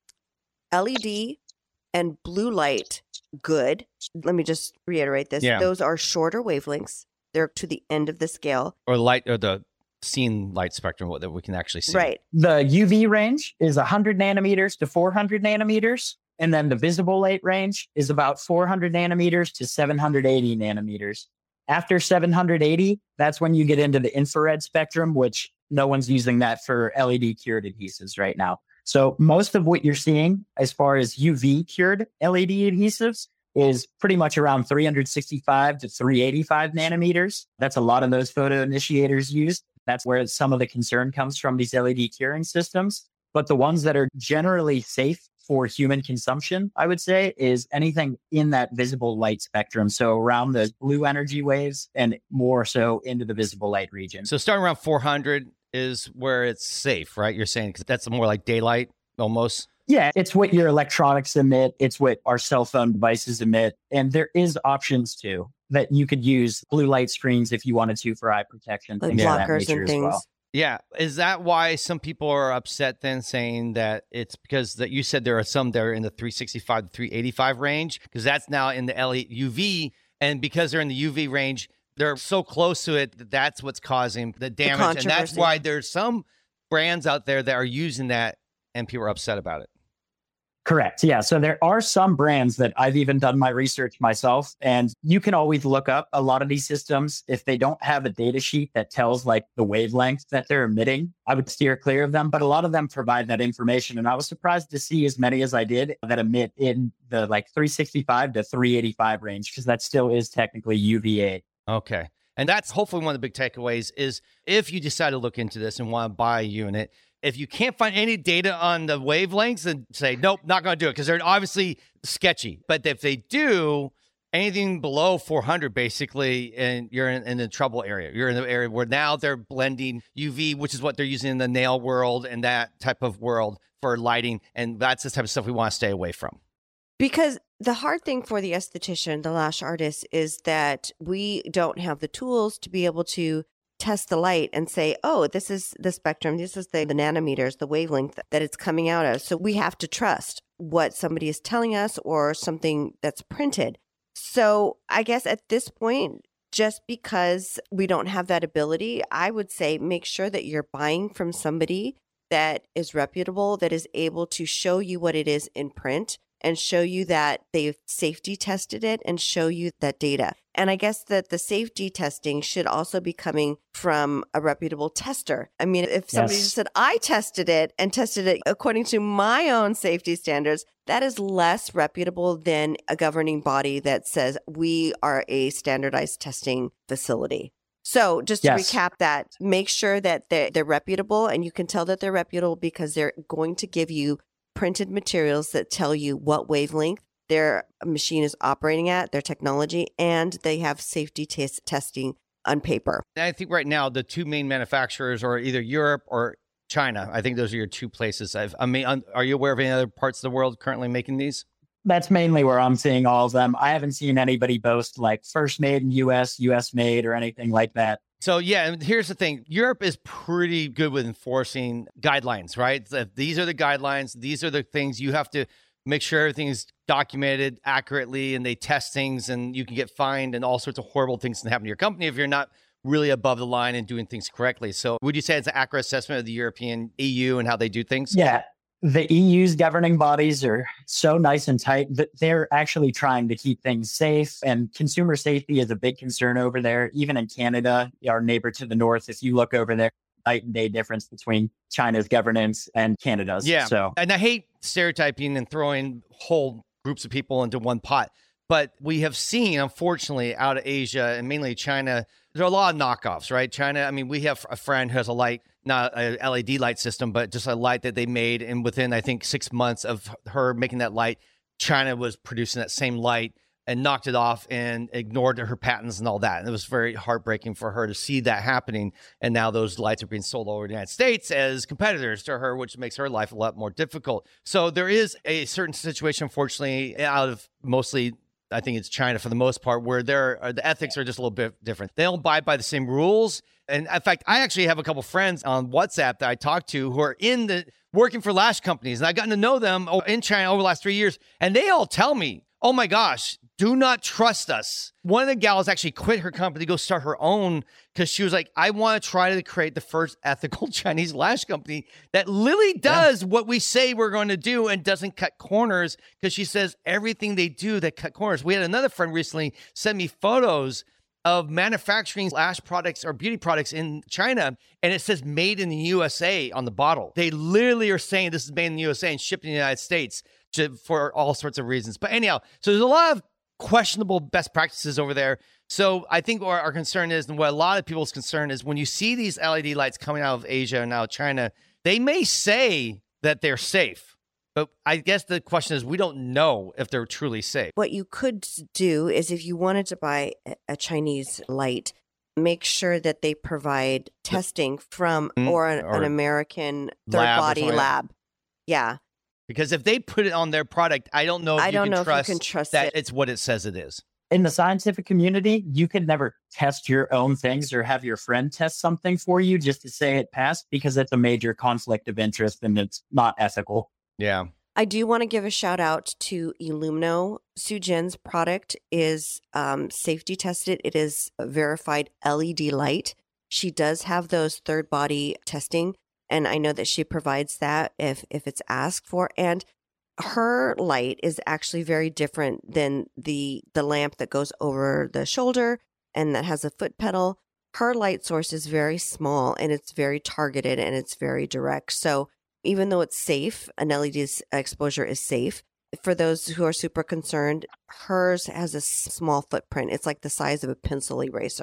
Speaker 6: L E D and blue light, good. Let me just reiterate this.
Speaker 2: Yeah.
Speaker 6: Those are shorter wavelengths. They're to the end of the scale.
Speaker 2: Or light, or the seen light spectrum what- that we can actually see.
Speaker 6: Right.
Speaker 1: The U V range is one hundred nanometers to four hundred nanometers. And then the visible light range is about four hundred nanometers to seven hundred eighty nanometers. After seven hundred eighty, that's when you get into the infrared spectrum, which no one's using that for L E D cured adhesives right now. So most of what you're seeing as far as U V cured L E D adhesives is pretty much around three sixty-five to three eighty-five nanometers. That's a lot of those photo initiators used. That's where some of the concern comes from, these L E D curing systems. But the ones that are generally safe for human consumption, I would say, is anything in that visible light spectrum. So around the blue energy waves and more so into the visible light region.
Speaker 2: So starting around four hundred is where it's safe, right? You're saying because that's more like daylight almost.
Speaker 1: Yeah, it's what your electronics emit. It's what our cell phone devices emit. And there is options too that you could use blue light screens if you wanted to for eye protection.
Speaker 6: Like
Speaker 1: things of that
Speaker 6: blockers
Speaker 1: nature
Speaker 6: and
Speaker 1: as
Speaker 6: things.
Speaker 1: well.
Speaker 2: Yeah. Is that why some people are upset then, saying that it's because that you said there are some that are in the three sixty-five to three eighty-five range? Because that's now in the L E D U V. And because they're in the U V range, they're so close to it that that's what's causing the damage. And that's
Speaker 6: controversy.
Speaker 2: why there's some brands out there that are using that and people are upset about it.
Speaker 1: Correct. Yeah. So there are some brands that I've even done my research myself, and you can always look up a lot of these systems. If they don't have a data sheet that tells like the wavelength that they're emitting, I would steer clear of them. But a lot of them provide that information. And I was surprised to see as many as I did that emit in the like three sixty-five to three eighty-five range, because that still is technically U V A.
Speaker 2: Okay. And that's hopefully one of the big takeaways is if you decide to look into this and want to buy a unit, if you can't find any data on the wavelengths, then say, nope, not going to do it because they're obviously sketchy. But if they do, anything below four hundred, basically, and you're in, in the trouble area. You're in the area where now they're blending U V, which is what they're using in the nail world and that type of world for lighting. And that's the type of stuff we want to stay away from.
Speaker 6: Because the hard thing for the esthetician, the lash artist, is that we don't have the tools to be able to test the light and say, oh, this is the spectrum, this is the, the nanometers, the wavelength that it's coming out of. So we have to trust what somebody is telling us or something that's printed. So I guess at this point, just because we don't have that ability, I would say make sure that you're buying from somebody that is reputable, that is able to show you what it is in print and show you that they've safety tested it and show you that data. And I guess that the safety testing should also be coming from a reputable tester. I mean, if somebody
Speaker 1: Yes.
Speaker 6: just said, I tested it and tested it according to my own safety standards, that is less reputable than a governing body that says we are a standardized testing facility. So just to
Speaker 1: Yes.
Speaker 6: recap that, make sure that they're, they're reputable, and you can tell that they're reputable because they're going to give you printed materials that tell you what wavelength their machine is operating at, their technology, and they have safety tes- testing on paper.
Speaker 2: And I think right now the two main manufacturers are either Europe or China. I think those are your two places. I've, I mean, are you aware of any other parts of the world currently making these?
Speaker 1: That's mainly where I'm seeing all of them. I haven't seen anybody boast like first made in U S, U S made, or anything like that.
Speaker 2: So, yeah, and here's the thing. Europe is pretty good with enforcing guidelines, right? These are the guidelines. These are the things you have to make sure everything is documented accurately, and they test things, and you can get fined, and all sorts of horrible things can happen to your company if you're not really above the line and doing things correctly. So would you say it's an accurate assessment of the European E U and how they do things?
Speaker 1: Yeah. The E U's governing bodies are so nice and tight that they're actually trying to keep things safe, and consumer safety is a big concern over there. Even in Canada, our neighbor to the north, if you look over there, night and day difference between China's governance and Canada's.
Speaker 2: Yeah.
Speaker 1: So,
Speaker 2: and I hate stereotyping and throwing whole groups of people into one pot. But we have seen, unfortunately, out of Asia and mainly China, there are a lot of knockoffs, right? China, I mean, we have a friend who has a light, not an L E D light system, but just a light that they made. And within, I think, six months of her making that light, China was producing that same light and knocked it off and ignored her patents and all that. And it was very heartbreaking for her to see that happening. And now those lights are being sold all over the United States as competitors to her, which makes her life a lot more difficult. So there is a certain situation, unfortunately, out of mostly, I think it's China for the most part, where there are, the ethics are just a little bit different. They don't abide by the same rules. And in fact, I actually have a couple friends on WhatsApp that I talk to who are in the working for lash companies. And I've gotten to know them in China over the last three years. And they all tell me, oh my gosh, do not trust us. One of the gals actually quit her company to go start her own because she was like, I want to try to create the first ethical Chinese lash company that literally does yeah. what we say we're going to do and doesn't cut corners, because she says everything they do that cut corners. We had another friend recently send me photos of manufacturing lash products or beauty products in China, and it says made in the U S A on the bottle. They literally are saying this is made in the U S A and shipped in the United States to, for all sorts of reasons. But anyhow, so there's a lot of questionable best practices over there. So I think our, our concern is, and what a lot of people's concern is, when you see these L E D lights coming out of Asia and now China, they may say that they're safe. But I guess the question is, we don't know if they're truly safe.
Speaker 6: What you could do is, if you wanted to buy a Chinese light, make sure that they provide testing from mm, or, an, or an American third-party lab. lab. Yeah.
Speaker 2: Because if they put it on their product, I don't know if,
Speaker 6: I
Speaker 2: you,
Speaker 6: don't
Speaker 2: can
Speaker 6: know
Speaker 2: trust
Speaker 6: if you can trust
Speaker 2: that
Speaker 6: it.
Speaker 2: It's what it says it is.
Speaker 1: In the scientific community, you can never test your own things or have your friend test something for you just to say it passed, because it's a major conflict of interest and it's not ethical.
Speaker 2: Yeah.
Speaker 6: I do want to give a shout out to Illumino. Sue Jin's product is um, safety tested. It is a verified L E D light. She does have those third body testing, and I know that she provides that if if it's asked for. And her light is actually very different than the the lamp that goes over the shoulder and that has a foot pedal. Her light source is very small, and it's very targeted, and it's very direct. So even though it's safe, an L E D exposure is safe. For those who are super concerned, hers has a small footprint. It's like the size of a pencil eraser.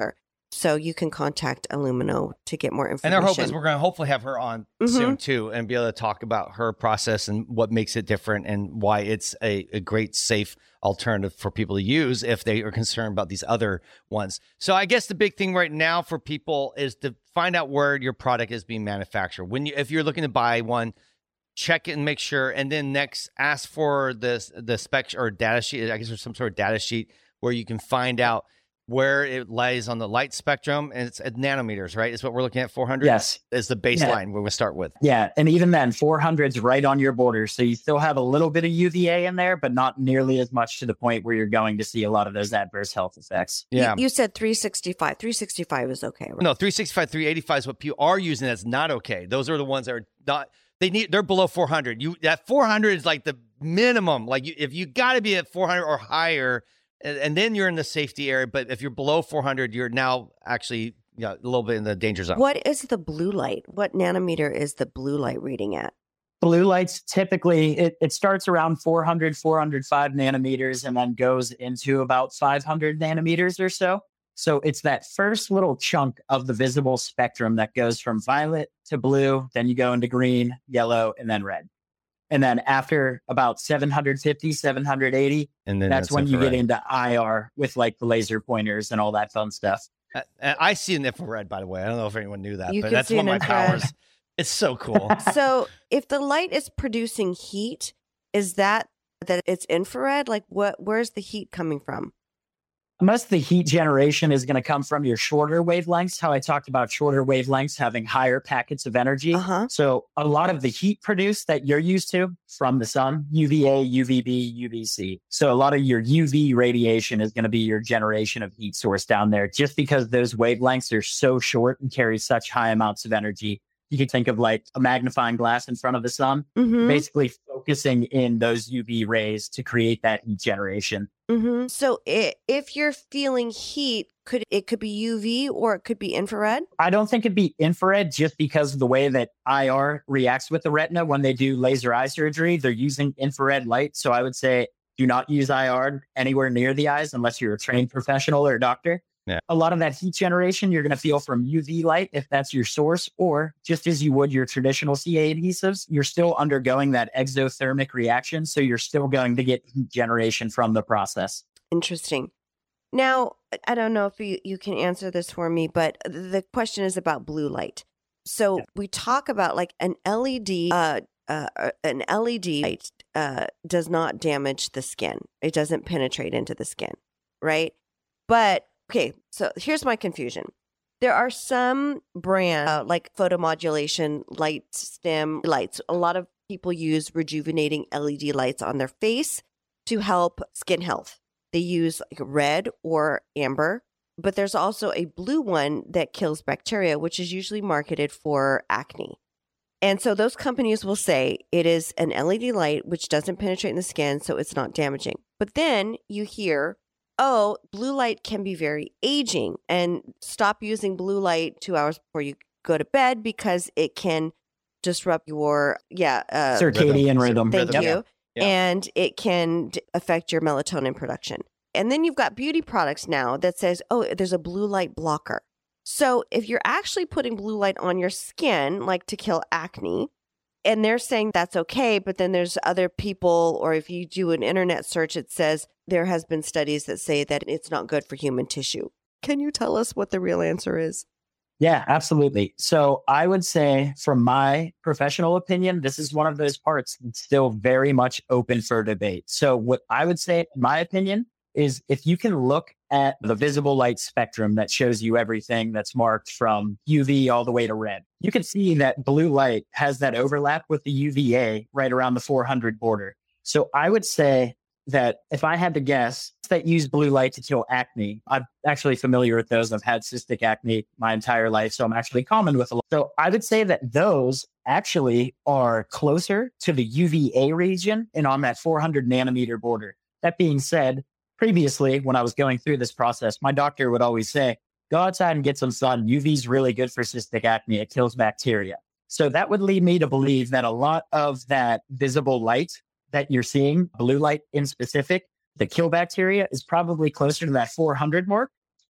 Speaker 6: So you can contact Illumino to get more information.
Speaker 2: And our hope is we're going to hopefully have her on mm-hmm. soon too, and be able to talk about her process and what makes it different and why it's a, a great, safe alternative for people to use if they are concerned about these other ones. So I guess the big thing right now for people is to find out where your product is being manufactured. When you, if you're looking to buy one, check it and make sure. And then next, ask for the the spec or data sheet. I guess there's some sort of data sheet where you can find out where it lies on the light spectrum, and it's at nanometers, right? Is what we're looking at. four hundred
Speaker 1: Yes.
Speaker 2: Is the baseline yeah. we're going to start with.
Speaker 1: Yeah. And even then, four hundred's right on your border. So you still have a little bit of U V A in there, but not nearly as much to the point where you're going to see a lot of those adverse health effects.
Speaker 6: Yeah. You, you said three sixty-five. three sixty-five is okay, right?
Speaker 2: No, three sixty-five, three eighty-five is what people are using that's not okay. Those are the ones that are not, they need, they're below four hundred. You, that four hundred is like the minimum. Like you, if you got to be at four hundred or higher, And, and then you're in the safety area. But if you're below four hundred, you're now actually you know, a little bit in the danger zone.
Speaker 6: What is the blue light? What nanometer is the blue light reading at?
Speaker 1: Blue lights typically, it, it starts around four hundred, four hundred five nanometers and then goes into about five hundred nanometers or so. So it's that first little chunk of the visible spectrum that goes from violet to blue. Then you go into green, yellow, and then red. And then after about seven fifty, seven eighty, and then that's, that's when infrared. You get into I R with like the laser pointers and all that fun stuff.
Speaker 2: Uh, I see an infrared, by the way. I don't know if anyone knew that,
Speaker 6: you
Speaker 2: but that's one of my infrared. powers. It's so cool.
Speaker 6: So if the light is producing heat, is that that it's infrared? Like what? Where's the heat coming from?
Speaker 1: Most of the heat generation is going to come from your shorter wavelengths, how I talked about shorter wavelengths having higher packets of energy.
Speaker 6: Uh-huh.
Speaker 1: So a lot of the heat produced that you're used to from the sun, U V A, U V B, U V C. So a lot of your U V radiation is going to be your generation of heat source down there, just because those wavelengths are so short and carry such high amounts of energy. You can think of like a magnifying glass in front of the sun,
Speaker 6: mm-hmm.
Speaker 1: basically focusing in those U V rays to create that heat generation.
Speaker 6: Mm-hmm. So it, if you're feeling heat, could it could be U V or it could be infrared?
Speaker 1: I don't think it'd be infrared just because of the way that I R reacts with the retina when they do laser eye surgery. They're using infrared light. So I would say do not use I R anywhere near the eyes unless you're a trained professional or a doctor.
Speaker 2: Yeah.
Speaker 1: A lot of that heat generation you're going to feel from U V light if that's your source, or just as you would your traditional C A adhesives, you're still undergoing that exothermic reaction. So you're still going to get heat generation from the process.
Speaker 6: Interesting. Now, I don't know if you, you can answer this for me, but the question is about blue light. So yeah. we talk about like an L E D, uh, uh, an L E D light uh, does not damage the skin. It doesn't penetrate into the skin, right? But okay, so here's my confusion. There are some brands uh, like photomodulation light stem lights. A lot of people use rejuvenating L E D lights on their face to help skin health. They use like red or amber, but there's also a blue one that kills bacteria, which is usually marketed for acne. And so those companies will say it is an L E D light which doesn't penetrate in the skin, so it's not damaging. But then you hear, oh, blue light can be very aging, and stop using blue light two hours before you go to bed because it can disrupt your yeah uh,
Speaker 1: circadian rhythm.
Speaker 6: Thank
Speaker 1: rhythm.
Speaker 6: you. Yeah. And it can d- affect your melatonin production. And then you've got beauty products now that says, oh, there's a blue light blocker. So if you're actually putting blue light on your skin, like to kill acne, and they're saying that's okay, but then there's other people, or if you do an internet search, it says there has been studies that say that it's not good for human tissue. Can you tell us what the real answer is?
Speaker 1: Yeah, absolutely. So I would say from my professional opinion, this is one of those parts that's still very much open for debate. So what I would say, in my opinion, is if you can look at the visible light spectrum that shows you everything that's marked from U V all the way to red, you can see that blue light has that overlap with the U V A right around the four hundred border. So I would say that if I had to guess, that use blue light to kill acne. I'm actually familiar with those. I've had cystic acne my entire life, so I'm actually common with a lot. So I would say that those actually are closer to the U V A region and on that four hundred nanometer border. That being said, previously, when I was going through this process, my doctor would always say, go outside and get some sun. U V is really good for cystic acne. It kills bacteria. So that would lead me to believe that a lot of that visible light that you're seeing, blue light in specific, the kill bacteria is probably closer to that four hundred mark.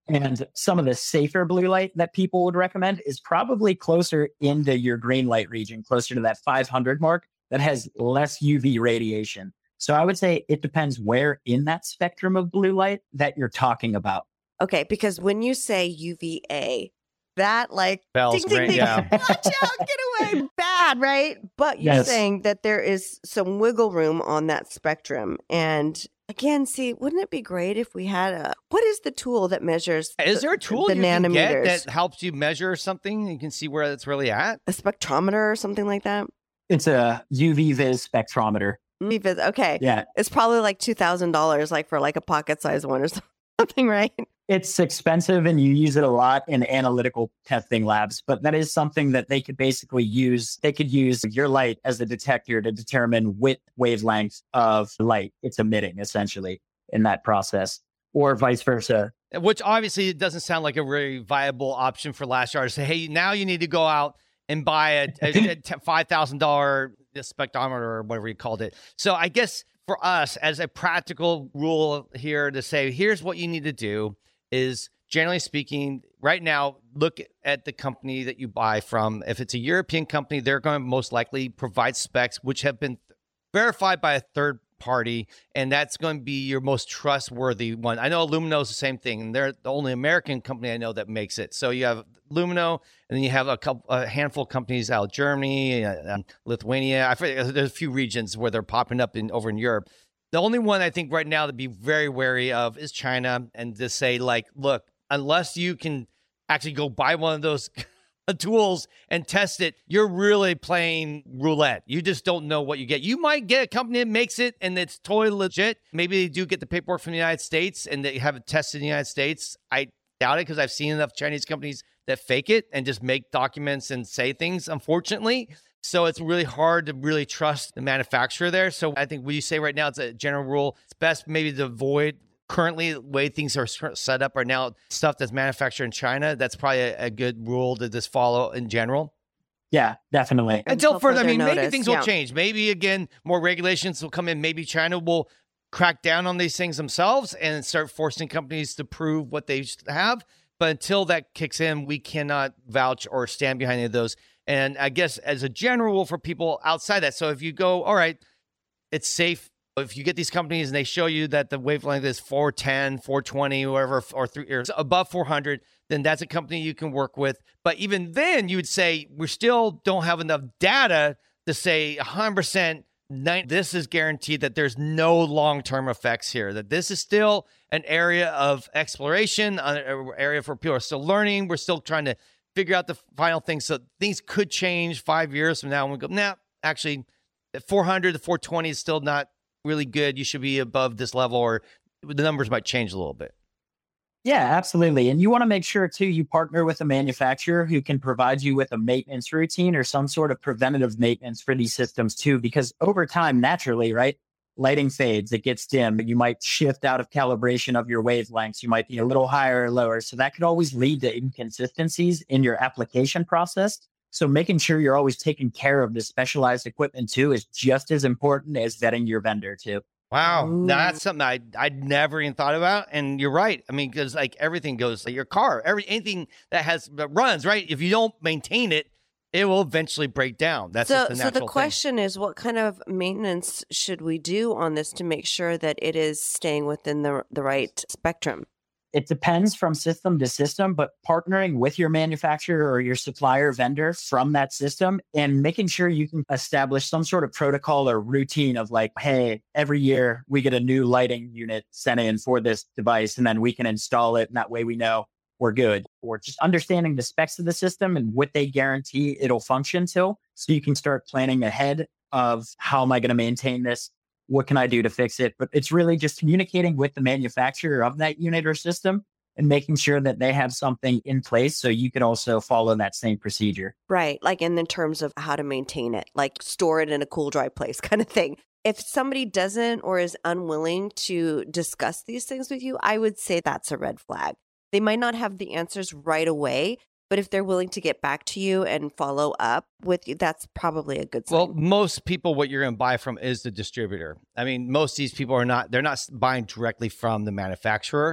Speaker 1: And some of the safer blue light that people would recommend is probably closer into your green light region, closer to that five hundred mark that has less U V radiation. So I would say it depends where in that spectrum of blue light that you're talking about.
Speaker 6: Okay, because when you say U V A, that like
Speaker 2: bells
Speaker 6: ding, ding,
Speaker 2: ring,
Speaker 6: ding,
Speaker 2: yeah.
Speaker 6: watch out, get away, bad, right? But you're
Speaker 1: Yes.
Speaker 6: saying that there is some wiggle room on that spectrum. And again, see, wouldn't it be great if we had a, what is the tool that measures
Speaker 2: Is
Speaker 6: the-
Speaker 2: there a tool
Speaker 6: the
Speaker 2: you can get
Speaker 6: nanometers?
Speaker 2: that helps you measure something? You can see where it's really at.
Speaker 6: A spectrometer or something like that?
Speaker 1: It's a U V vis spectrometer.
Speaker 6: Because- Okay.
Speaker 1: Yeah.
Speaker 6: It's probably like two thousand dollars, like for like a pocket size one or something, right?
Speaker 1: It's expensive and you use it a lot in analytical testing labs, but that is something that they could basically use. They could use your light as a detector to determine what wavelength of light it's emitting, essentially, in that process, or vice versa.
Speaker 2: Which obviously it doesn't sound like a very viable option for lash artists. Say, hey, now you need to go out and buy a, a, a five thousand dollars spectrometer or whatever you called it. So I guess for us, as a practical rule here to say, here's what you need to do is, generally speaking, right now, look at the company that you buy from. If it's a European company, they're going to most likely provide specs which have been verified by a third party, and that's going to be your most trustworthy one. I know Lumino is the same thing, and they're the only American company I know that makes it. So you have Lumino, and then you have a couple, a handful of companies out of Germany, uh, Lithuania. I forget, there's a few regions where they're popping up in over in Europe. The only one I think right now to be very wary of is China, and to say, like, look, unless you can actually go buy one of those tools and test it, you're really playing roulette. You just don't know what you get. You might get a company that makes it and it's totally legit. Maybe they do get the paperwork from the United States and they have it tested in the United States. I doubt it because I've seen enough Chinese companies that fake it and just make documents and say things, unfortunately. So it's really hard to really trust the manufacturer there. So I think what you say right now, it's a general rule. It's best maybe to avoid currently the way things are set up right now, stuff that's manufactured in China. That's probably a, a good rule to just follow in general.
Speaker 1: Yeah, definitely.
Speaker 2: Until,
Speaker 6: Until
Speaker 2: further, I
Speaker 6: further
Speaker 2: mean, maybe
Speaker 6: notice,
Speaker 2: things
Speaker 6: yeah.
Speaker 2: will change. Maybe, again, more regulations will come in. Maybe China will crack down on these things themselves and start forcing companies to prove what they have. But until that kicks in, we cannot vouch or stand behind any of those. And I guess as a general rule for people outside that, so if you go, all right, it's safe. If you get these companies and they show you that the wavelength is four ten, four twenty, whatever, or three, or above four hundred, then that's a company you can work with. But even then, you would say we still don't have enough data to say one hundred percent this is guaranteed that there's no long-term effects here, that this is still an area of exploration, an area for people are still learning. We're still trying to figure out the final things. So things could change five years from now. And we go, nah, actually, at four hundred to four twenty is still not really good. You should be above this level, or the numbers might change a little bit.
Speaker 1: Yeah, absolutely. And you want to make sure, too, you partner with a manufacturer who can provide you with a maintenance routine or some sort of preventative maintenance for these systems, too, because over time, naturally, right, lighting fades, it gets dim. You might shift out of calibration of your wavelengths. You might be a little higher or lower. So that could always lead to inconsistencies in your application process. So making sure you're always taking care of the specialized equipment, too, is just as important as vetting your vendor, too.
Speaker 2: Wow. Now, that's something I, I'd never even thought about. And you're right. I mean, because like everything goes, like your car, every anything that has that runs, right? If you don't maintain it, it will eventually break down. That's
Speaker 6: so,
Speaker 2: just the
Speaker 6: so
Speaker 2: natural
Speaker 6: the question is, what kind of maintenance should we do on this to make sure that it is staying within the the right spectrum?
Speaker 1: It depends from system to system, but partnering with your manufacturer or your supplier vendor from that system and making sure you can establish some sort of protocol or routine of like, hey, every year we get a new lighting unit sent in for this device, and then we can install it. And that way we know we're good. Or just understanding the specs of the system and what they guarantee it'll function till, so you can start planning ahead of how am I going to maintain this? What can I do to fix it? But it's really just communicating with the manufacturer of that unit or system and making sure that they have something in place so you can also follow that same procedure.
Speaker 6: Right. Like in the terms of how to maintain it, like store it in a cool, dry place kind of thing. If somebody doesn't or is unwilling to discuss these things with you, I would say that's a red flag. They might not have the answers right away, but if they're willing to get back to you and follow up with you, that's probably a good sign.
Speaker 2: Well, most people, what you're going to buy from is the distributor. I mean, most of these people are not, they're not buying directly from the manufacturer.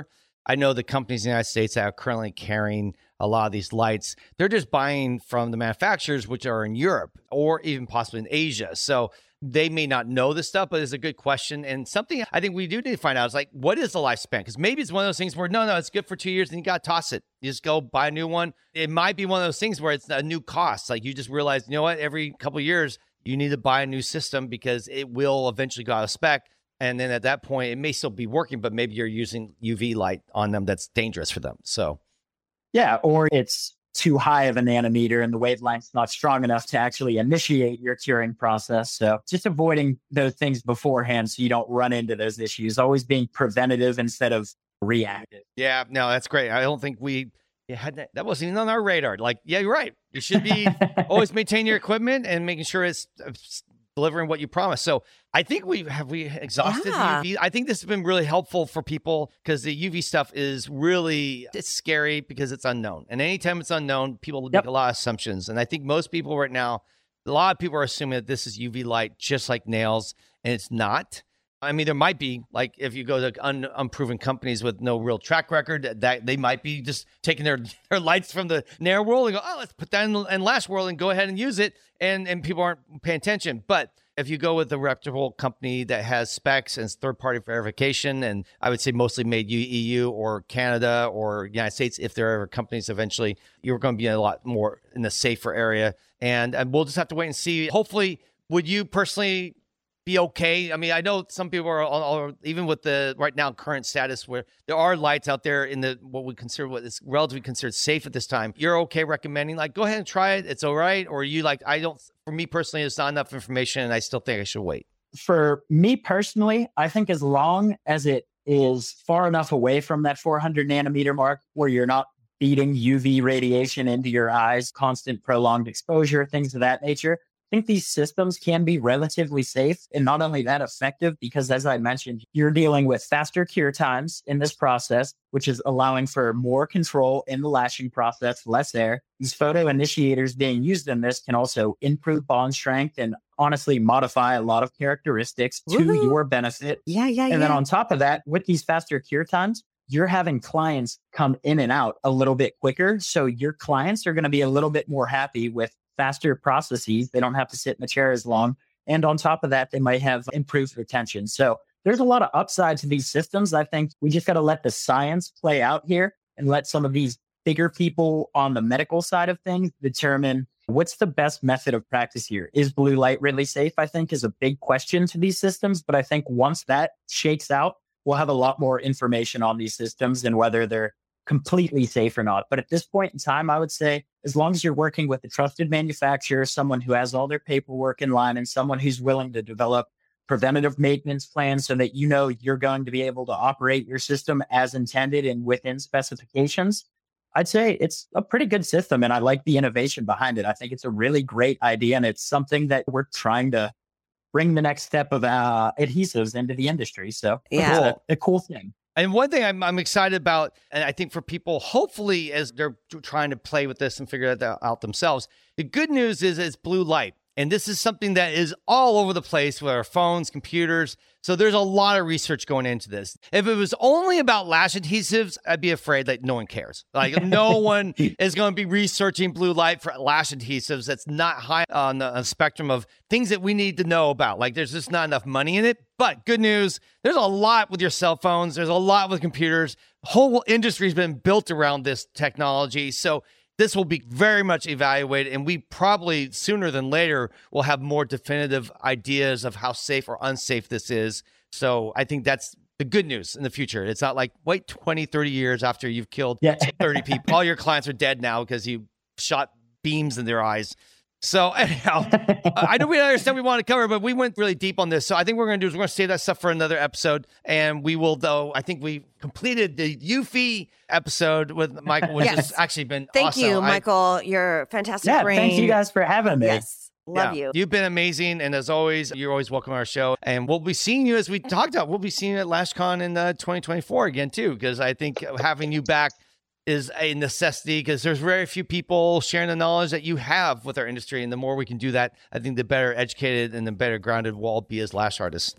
Speaker 2: I know the companies in the United States that are currently carrying a lot of these lights, they're just buying from the manufacturers, which are in Europe or even possibly in Asia. So they may not know this stuff, but it's a good question. And something I think we do need to find out is like, what is the lifespan? Because maybe it's one of those things where, no, no, it's good for two years and you got to toss it. You just go buy a new one. It might be one of those things where it's a new cost. Like you just realize, you know what, every couple of years, you need to buy a new system because it will eventually go out of spec. And then at that point, it may still be working, but maybe you're using U V light on them that's dangerous for them. So,
Speaker 1: yeah, or it's too high of a nanometer and the wavelength's not strong enough to actually initiate your curing process. So just avoiding those things beforehand so you don't run into those issues, always being preventative instead of reactive.
Speaker 2: Yeah, no, that's great. I don't think we had that. That wasn't even on our radar. Like, yeah, you're right. You should be always maintain your equipment and making sure it's delivering what you promised. So I think we have we exhausted
Speaker 6: Yeah.
Speaker 2: the U V. I think this has been really helpful for people because the U V stuff is really, it's scary because it's unknown. And anytime it's unknown, people
Speaker 1: Yep.
Speaker 2: make a lot of assumptions. And I think most people right now, a lot of people are assuming that this is U V light just like nails, and it's not. I mean, there might be, like, if you go to un, unproven companies with no real track record, that they might be just taking their, their lights from the Nair world and go, oh, let's put that in, in Lash world and go ahead and use it. And, and people aren't paying attention. But if you go with a reputable company that has specs and third-party verification, and I would say mostly made E U or Canada or United States, if there are ever companies eventually, you're going to be a lot more in the safer area. And, and we'll just have to wait and see. Hopefully, would you personally be okay? I mean, I know some people are, are even with the right now current status where there are lights out there in the what we consider what is relatively considered safe at this time. You're okay recommending like go ahead and try it, it's all right? Or are you like, I don't, for me personally, it's not enough information and I still think I should wait?
Speaker 1: For me personally, I think as long as it is far enough away from that four hundred nanometer mark where you're not beating U V radiation into your eyes, constant prolonged exposure, things of that nature, I think these systems can be relatively safe, and not only that, effective, because as I mentioned, you're dealing with faster cure times in this process, which is allowing for more control in the lashing process, less air. These photo initiators being used in this can also improve bond strength and honestly modify a lot of characteristics to
Speaker 6: Woo-hoo.
Speaker 1: your benefit.
Speaker 6: Yeah, yeah,
Speaker 1: And
Speaker 6: yeah.
Speaker 1: then on top of that, with these faster cure times, you're having clients come in and out a little bit quicker. So your clients are going to be a little bit more happy with faster processes. They don't have to sit in the chair as long. And on top of that, they might have improved retention. So there's a lot of upside to these systems. I think we just got to let the science play out here and let some of these bigger people on the medical side of things determine what's the best method of practice here. Is blue light really safe? I think is a big question to these systems. But I think once that shakes out, we'll have a lot more information on these systems and whether they're completely safe or not. But at this point in time, I would say, as long as you're working with a trusted manufacturer, someone who has all their paperwork in line and someone who's willing to develop preventative maintenance plans so that you know you're going to be able to operate your system as intended and within specifications, I'd say it's a pretty good system. And I like the innovation behind it. I think it's a really great idea. And it's something that we're trying to bring the next step of uh, adhesives into the industry. So
Speaker 6: Yeah.
Speaker 1: it's a, a cool thing.
Speaker 2: And one thing I'm, I'm excited about, and I think for people, hopefully, as they're trying to play with this and figure that out themselves, the good news is it's blue light. And this is something that is all over the place with our phones, computers. So there's a lot of research going into this. If it was only about lash adhesives, I'd be afraid that no one cares. Like no one is going to be researching blue light for lash adhesives. That's not high on the, on the spectrum of things that we need to know about. Like there's just not enough money in it. But good news, there's a lot with your cell phones. There's a lot with computers. The whole industry has been built around this technology. So this will be very much evaluated, and we probably sooner than later will have more definitive ideas of how safe or unsafe this is. So I think that's the good news in the future. It's not like wait twenty, thirty years after you've killed
Speaker 1: Yeah.
Speaker 2: thirty people. All your clients are dead now because you shot beams in their eyes. So anyhow, I know we understand we want to cover, but we went really deep on this. So I think what we're going to do is we're going to save that stuff for another episode. And we will, though, I think we completed the U F I episode with Michael, which
Speaker 6: Yes.
Speaker 2: has actually been
Speaker 6: Thank
Speaker 2: awesome.
Speaker 6: you,
Speaker 2: I-
Speaker 6: Michael. You're fantastic
Speaker 1: Yeah,
Speaker 6: brain.
Speaker 1: thank you guys for having me.
Speaker 6: Yes. Love
Speaker 2: Yeah.
Speaker 6: you.
Speaker 2: You've been amazing. And as always, you're always welcome on our show. And we'll be seeing you, as we talked about, we'll be seeing you at LashCon in uh, twenty twenty-four again, too, because I think having you back is a necessity because there's very few people sharing the knowledge that you have with our industry. And the more we can do that, I think the better educated and the better grounded we'll all be as lash artists.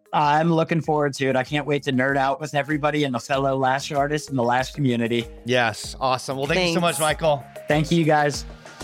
Speaker 1: I'm looking forward to it. I can't wait to nerd out with everybody and the fellow lash artists in the lash community.
Speaker 2: Yes. Awesome. Well, thank
Speaker 6: Thanks.
Speaker 2: you so much, Michael.
Speaker 1: Thank you, guys.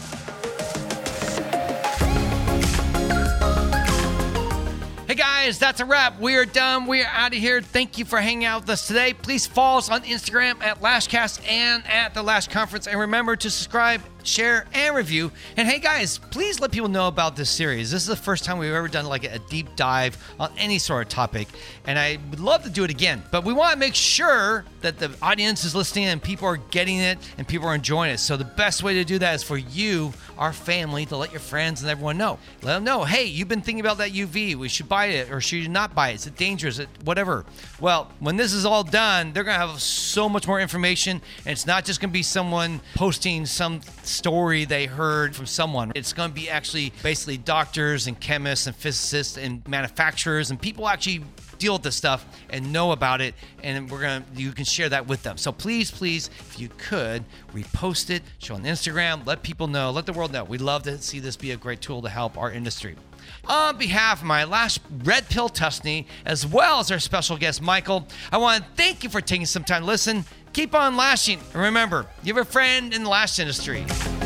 Speaker 2: Hey guys, that's a wrap. We are done. We are out of here. Thank you for hanging out with us today. Please follow us on Instagram at Lashcast and at the Lash Conference. And remember to subscribe, share, and review. And hey guys, please let people know about this series. This is the first time we've ever done like a deep dive on any sort of topic. And I would love to do it again. But we want to make sure that the audience is listening and people are getting it and people are enjoying it. So the best way to do that is for you, our family, to let your friends and everyone know. Let them know, hey, you've been thinking about that U V. We should buy it or should you not buy it? Is it dangerous? Is it whatever? Well, when this is all done, they're going to have so much more information. And it's not just going to be someone posting some story they heard from someone. It's going to be actually basically doctors and chemists and physicists and manufacturers and people actually deal with this stuff and know about it, and we're gonna you can share that with them. So please, please, if you could, repost it, show on Instagram, let people know, let the world know. We'd love to see this be a great tool to help our industry. On behalf of my Lash Red Pill Tusney, as well as our special guest Michael, I want to thank you for taking some time to listen. Keep on lashing, and remember, you have a friend in the lash industry.